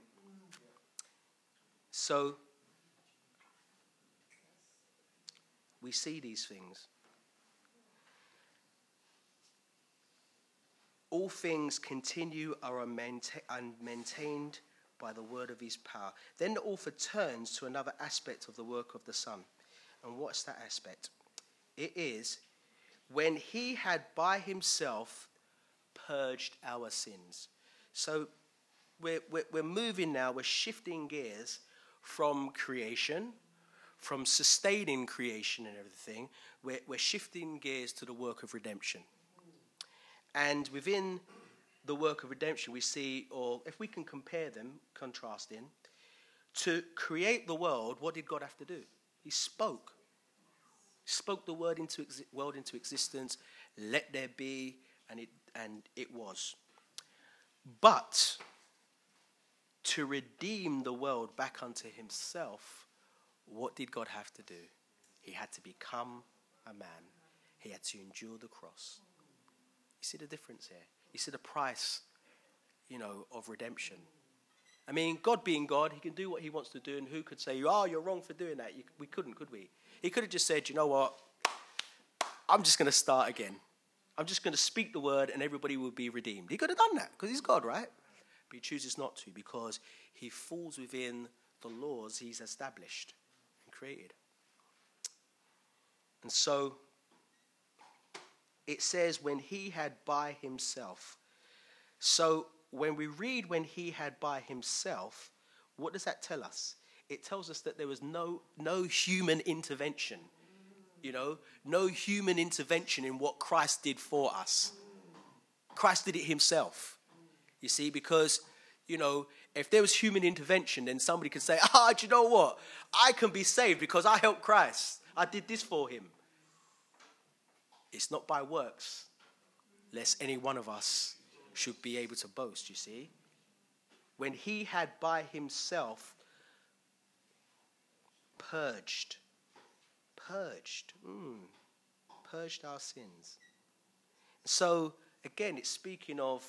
S1: So we see these things. All things continue are maintained by the word of his power. Then the author turns to another aspect of the work of the Son. And what's that aspect? It is when he had by himself purged our sins. So we're moving now, we're shifting gears from creation, from sustaining creation and everything. We're shifting gears to the work of redemption. And within the work of redemption, we see, or if we can compare them, contrasting, to create the world, what did God have to do? He spoke. He spoke the world into existence. Let there be, and it was. But to redeem the world back unto himself, what did God have to do? He had to become a man. He had to endure the cross. You see the difference here? You see the price, of redemption. I mean, God being God, he can do what he wants to do, and who could say, you're wrong for doing that? We couldn't, could we? He could have just said, you know what? I'm just going to start again. I'm just going to speak the word and everybody will be redeemed. He could have done that because he's God, right? But he chooses not to because he falls within the laws he's established and created. And so it says when he had by himself. So when we read when he had by himself, what does that tell us? It tells us that there was no human intervention. No human intervention in what Christ did for us. Christ did it himself. You see, because, if there was human intervention, then somebody could say, do you know what? I can be saved because I helped Christ. I did this for him. It's not by works, lest any one of us should be able to boast, you see. When he had by himself purged our sins. So, again, it's speaking of,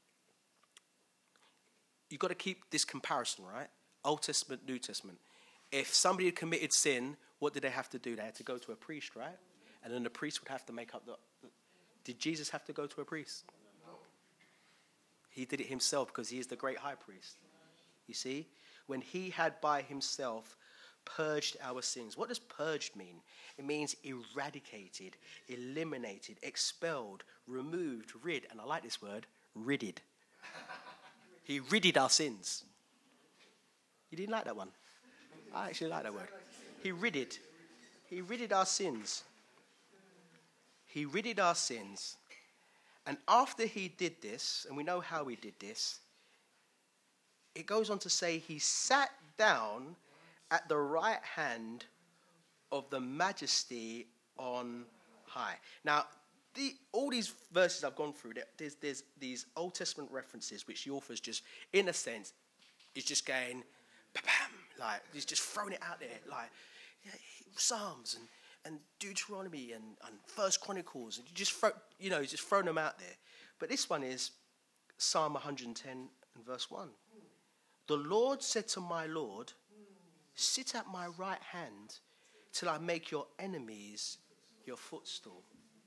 S1: you've got to keep this comparison, right? Old Testament, New Testament. If somebody had committed sin, what did they have to do? They had to go to a priest, right? And then the priest would have to make up Did Jesus have to go to a priest? No. He did it himself because he is the great high priest. You see? When he had by himself purged our sins. What does purged mean? It means eradicated, eliminated, expelled, removed, rid. And I like this word, ridded. He ridded our sins. You didn't like that one? I actually like that word. He ridded. He ridded our sins. He ridded our sins. And after he did this, and we know how he did this, it goes on to say he sat down at the right hand of the majesty on high. Now, all these verses I've gone through, there's these Old Testament references which the author's just, in a sense, is just going, bam, like, he's just throwing it out there, like, Psalms and Deuteronomy and First Chronicles, and he's just throwing them out there. But this one is Psalm 110 and verse 1. The Lord said to my Lord, sit at my right hand till I make your enemies your footstool.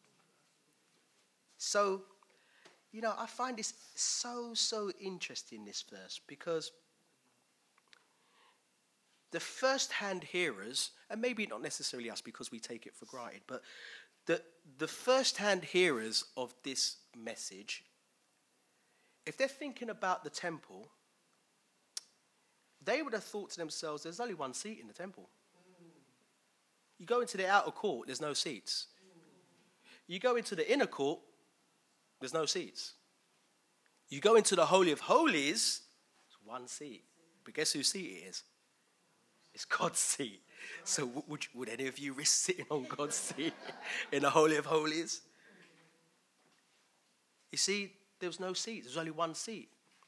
S1: So, I find this so interesting, this verse, because the first-hand hearers, and maybe not necessarily us because we take it for granted, but the first-hand hearers of this message, if they're thinking about the temple, they would have thought to themselves, there's only one seat in the temple. You go into the outer court, there's no seats. You go into the inner court, there's no seats. You go into the Holy of Holies, there's one seat. But guess whose seat it is? It's God's seat. So would any of you risk sitting on God's seat in the Holy of Holies? You see, there was no seat. There's only one seat.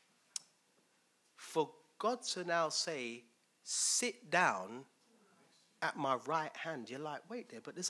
S1: For God to now say, sit down at my right hand, you're like, wait there, but there's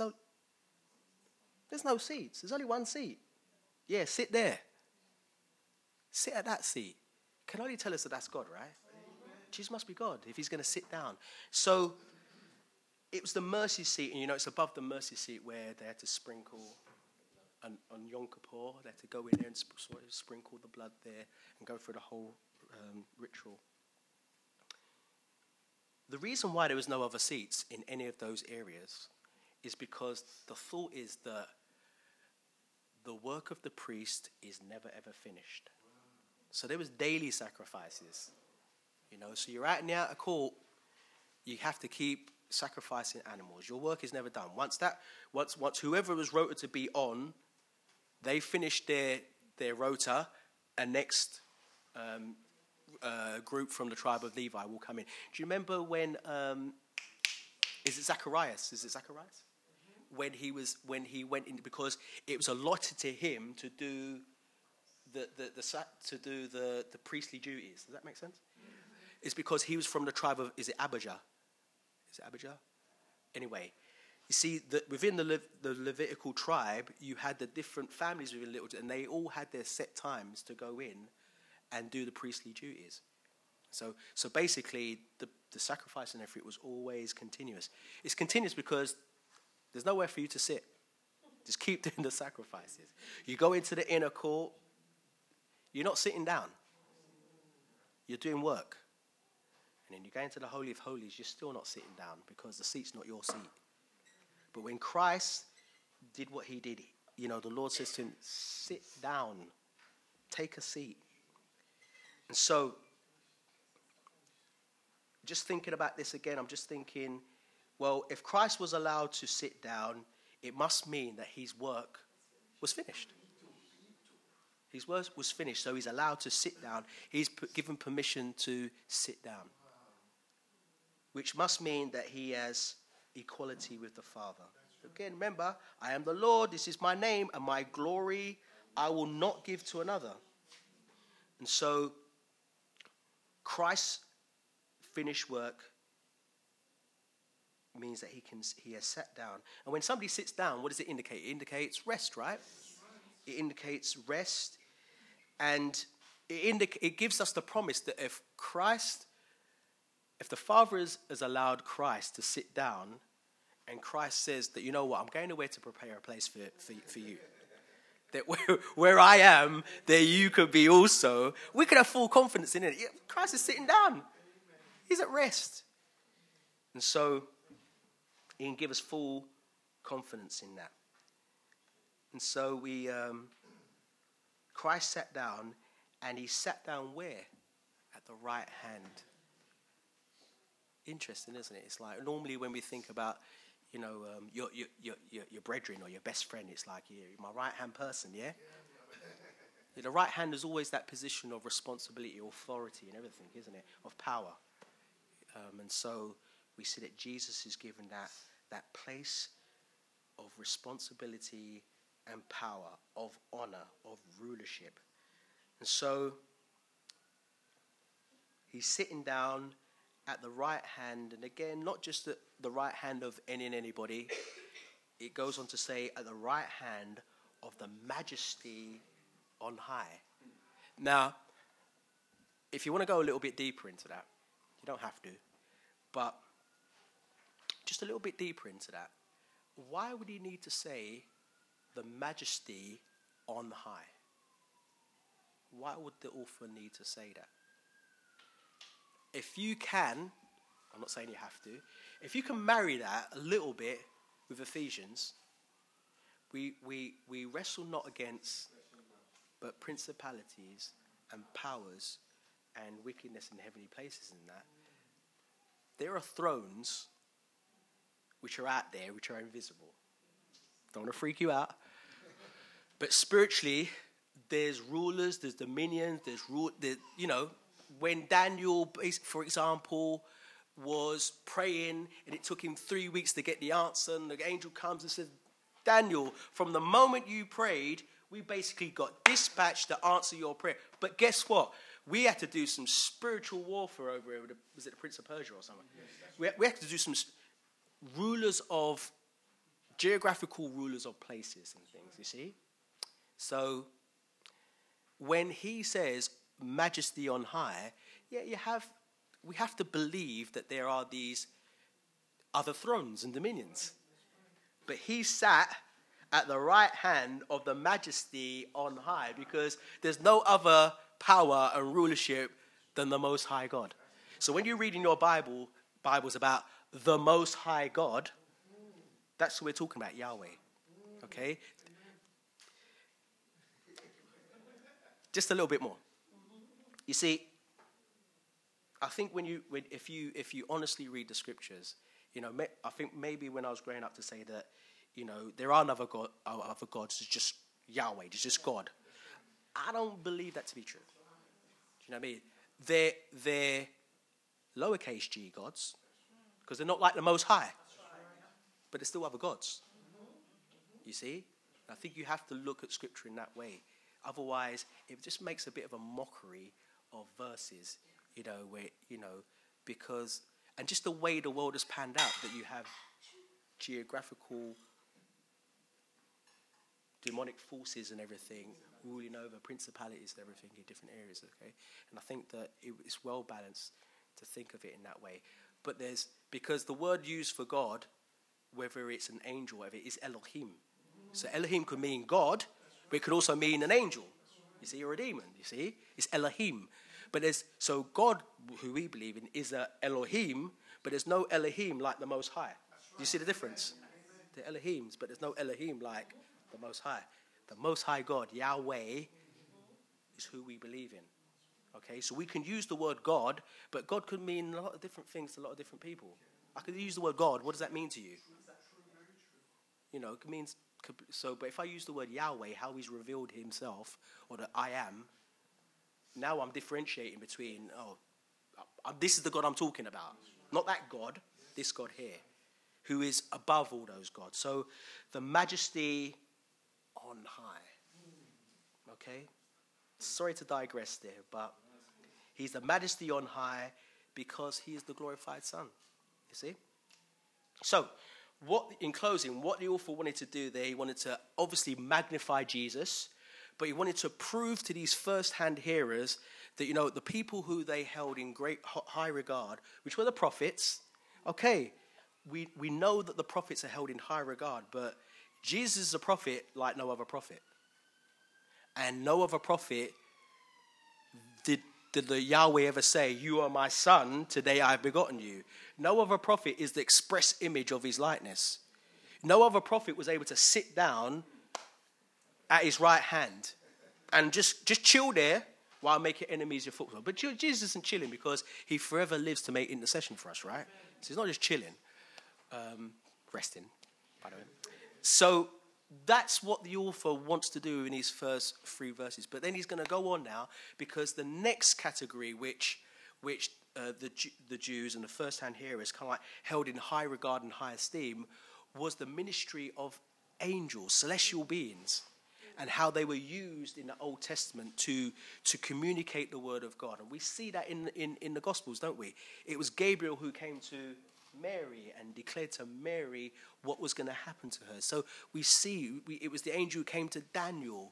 S1: no seats. There's only one seat. Yeah, sit there. Sit at that seat. Can only tell us that that's God, right? Jesus must be God if he's going to sit down. So it was the mercy seat, and it's above the mercy seat where they had to sprinkle on Yom Kippur. They had to go in there and sprinkle the blood there and go through the whole ritual. The reason why there was no other seats in any of those areas is because the thought is that the work of the priest is never ever finished. So there was daily sacrifices, So you're out in the outer court, you have to keep sacrificing animals. Your work is never done. Once whoever was rota to be on, they finished their rota, and next group from the tribe of Levi will come in. Do you remember when? Is it Zacharias? When he went in, because it was allotted to him to do the priestly duties. Does that make sense? It's because he was from the tribe of, is it Abijah? Anyway, you see that within the Levitical tribe, you had the different families within and they all had their set times to go in and do the priestly duties. So basically, the sacrifice and everything was always continuous. It's continuous because there's nowhere for you to sit. Just keep doing the sacrifices. You go into the inner court, you're not sitting down. You're doing work. And then you go into the Holy of Holies, you're still not sitting down because the seat's not your seat. But when Christ did what he did, the Lord says to him, sit down, take a seat. And so, just thinking about this again, I'm just thinking, well, if Christ was allowed to sit down, it must mean that his work was finished. His work was finished, so he's allowed to sit down. He's given permission to sit down, which must mean that he has equality with the Father. Again, remember, I am the Lord, this is my name, and my glory I will not give to another. And so, Christ's finished work means that he has sat down. And when somebody sits down, what does it indicate? It indicates rest, right? It indicates rest. And it gives us the promise that if the Father has allowed Christ to sit down, and Christ says that, I'm going away to prepare a place for you. That where I am, there you could be also. We could have full confidence in it. Christ is sitting down. He's at rest. And so he can give us full confidence in that. And so Christ sat down, and he sat down where? At the right hand. Interesting, isn't it? It's like normally when we think about, your brethren or your best friend, it's like you're my right hand person, yeah? The right hand is always that position of responsibility, authority, and everything, isn't it? Of power. And so we see that Jesus is given that place of responsibility and power, of honor, of rulership. And so he's sitting down at the right hand, and again, not just the right hand of any and anybody. It goes on to say, at the right hand of the majesty on high. Now, if you want to go a little bit deeper into that, you don't have to, but just a little bit deeper into that, why would he need to say the majesty on high? Why would the author need to say that? If you can, I'm not saying you have to, if you can marry that a little bit with Ephesians, we wrestle not against, but principalities and powers and wickedness in heavenly places in that. There are thrones which are out there, which are invisible. Don't want to freak you out. But spiritually, there's rulers, there's dominions, when Daniel, for example, was praying and it took him 3 weeks to get the answer, and the angel comes and says, Daniel, from the moment you prayed, we basically got dispatched to answer your prayer. But guess what? We had to do some spiritual warfare over it. Was it the Prince of Persia or something? We had to do some geographical rulers of places and things, you see? So when he says majesty on high, we have to believe that there are these other thrones and dominions. But he sat at the right hand of the majesty on high, because there's no other power and rulership than the Most High God. So when you read in your Bibles about the Most High God, that's what we're talking about, Yahweh. Okay? just a little bit more. You see, I think if you honestly read the scriptures, I think maybe when I was growing up to say that, there are other gods, it's just Yahweh, it's just God. I don't believe that to be true. Do you know what I mean? They're lowercase g gods, because they're not like the Most High, but they're still other gods. You see? I think you have to look at scripture in that way. Otherwise, it just makes a bit of a mockery of verses, because, and just the way the world has panned out, that you have geographical demonic forces and everything ruling over principalities and everything in different areas, okay? And I think that it's well balanced to think of it in that way. But because the word used for God, whether it's an angel, whether it is Elohim. So Elohim could mean God, but it could also mean an angel. You see, or a demon, you see? It's Elohim. But so God, who we believe in, is a Elohim, but there's no Elohim like the Most High. Do you see the difference? They're Elohims, but there's no Elohim like the Most High. The Most High God, Yahweh, is who we believe in. Okay, so we can use the word God, but God could mean a lot of different things to a lot of different people. I could use the word God. What does that mean to you? It means so. But if I use the word Yahweh, how He's revealed Himself, or that I am, now I'm differentiating between this is the God I'm talking about, not that God. This God here, who is above all those gods. So the majesty on high. Okay, sorry to digress there, but He's the majesty on high because He is the glorified Son. You see? So, in closing, what the author wanted to do there, he wanted to obviously magnify Jesus, but he wanted to prove to these first-hand hearers that, the people who they held in great high regard, which were the prophets, okay, we know that the prophets are held in high regard, but Jesus is a prophet like no other prophet. And no other prophet did the Yahweh ever say, "You are my son, today I have begotten you." No other prophet is the express image of His likeness. No other prophet was able to sit down at His right hand and just chill there while making enemies your footstool. But Jesus isn't chilling because He forever lives to make intercession for us, right? So He's not just chilling, resting, by the way. So that's what the author wants to do in his first 3 verses. But then he's going to go on now, because the next category, which the Jews and the first-hand hearers kind of like held in high regard and high esteem, was the ministry of angels, celestial beings, and how they were used in the Old Testament to communicate the word of God. And we see that in the Gospels, don't we? It was Gabriel who came to Mary and declared to Mary what was going to happen to her. So we see it was the angel who came to Daniel.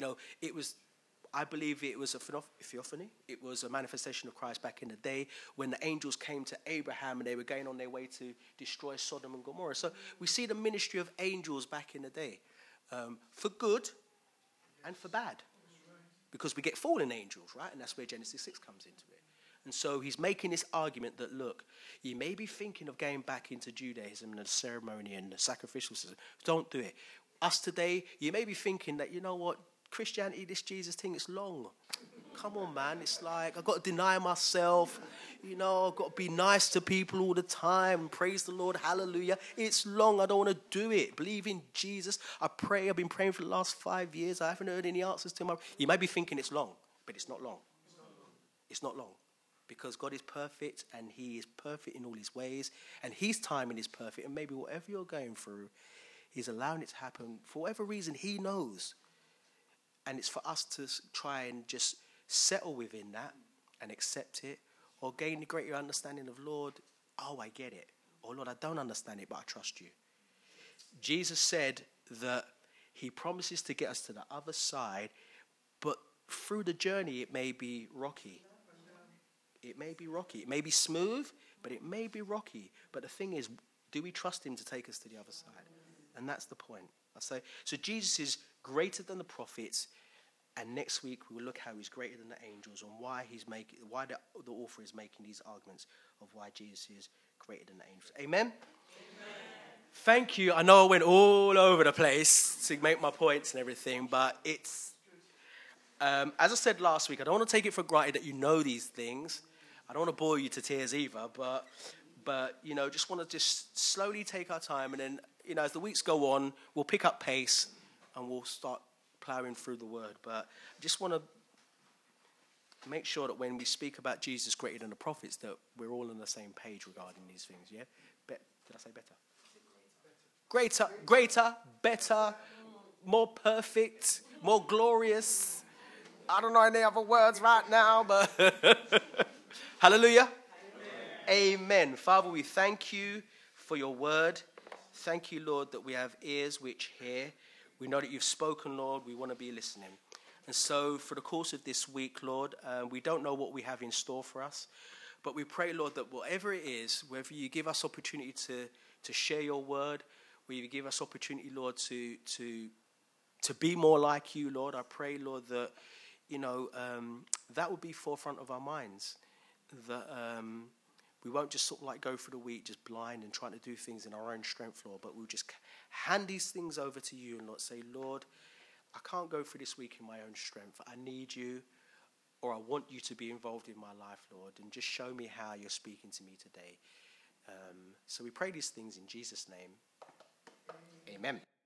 S1: I believe it was a theophany. It was a manifestation of Christ back in the day when the angels came to Abraham and they were going on their way to destroy Sodom and Gomorrah. So we see the ministry of angels back in the day, for good and for bad, because we get fallen angels, right? And that's where Genesis 6 comes into it. And so he's making this argument that, look, you may be thinking of going back into Judaism and the ceremony and the sacrificial system. Don't do it. Us today, you may be thinking that, you know what, Christianity, this Jesus thing, it's long. Come on, man. It's like, I've got to deny myself. I've got to be nice to people all the time. Praise the Lord. Hallelujah. It's long. I don't want to do it. Believe in Jesus. I've been praying for the last 5 years. I haven't heard any answers to my... You may be thinking it's long, but it's not long. It's not long. Because God is perfect, and He is perfect in all His ways, and His timing is perfect. And maybe whatever you're going through, He's allowing it to happen for whatever reason He knows. And it's for us to try and just settle within that and accept it, or gain a greater understanding of, Lord, I get it. Or, Lord, I don't understand it, but I trust you. Jesus said that He promises to get us to the other side, but through the journey it may be rocky. It may be rocky. It may be smooth, but it may be rocky. But the thing is, do we trust Him to take us to the other side? And that's the point. I say, so Jesus is greater than the prophets, and next week we will look how He's greater than the angels and why the author is making these arguments of why Jesus is greater than the angels. Amen? Amen. Thank you. I know I went all over the place to make my points and everything, but As I said last week, I don't want to take it for granted that you know these things. I don't want to bore you to tears either, but just want to just slowly take our time, and then, as the weeks go on, we'll pick up pace and we'll start plowing through the word. But I just want to make sure that when we speak about Jesus greater than the prophets, that we're all on the same page regarding these things, yeah? Did I say better? Greater, better, more perfect, more glorious. I don't know any other words right now, but hallelujah. Amen. Father, we thank you for your word. Thank you, Lord, that we have ears which hear. We know that you've spoken, Lord. We want to be listening. And so for the course of this week, Lord, we don't know what we have in store for us, but we pray, Lord, that whatever it is, whether you give us opportunity to share your word, whether you give us opportunity, Lord, to be more like you, Lord, I pray, Lord, that, that would be forefront of our minds, that we won't just sort of like go through the week just blind and trying to do things in our own strength, Lord, but we'll just hand these things over to you and, Lord, say, Lord, I can't go through this week in my own strength. I need you, or I want you to be involved in my life, Lord, and just show me how you're speaking to me today. So we pray these things in Jesus' name. Amen.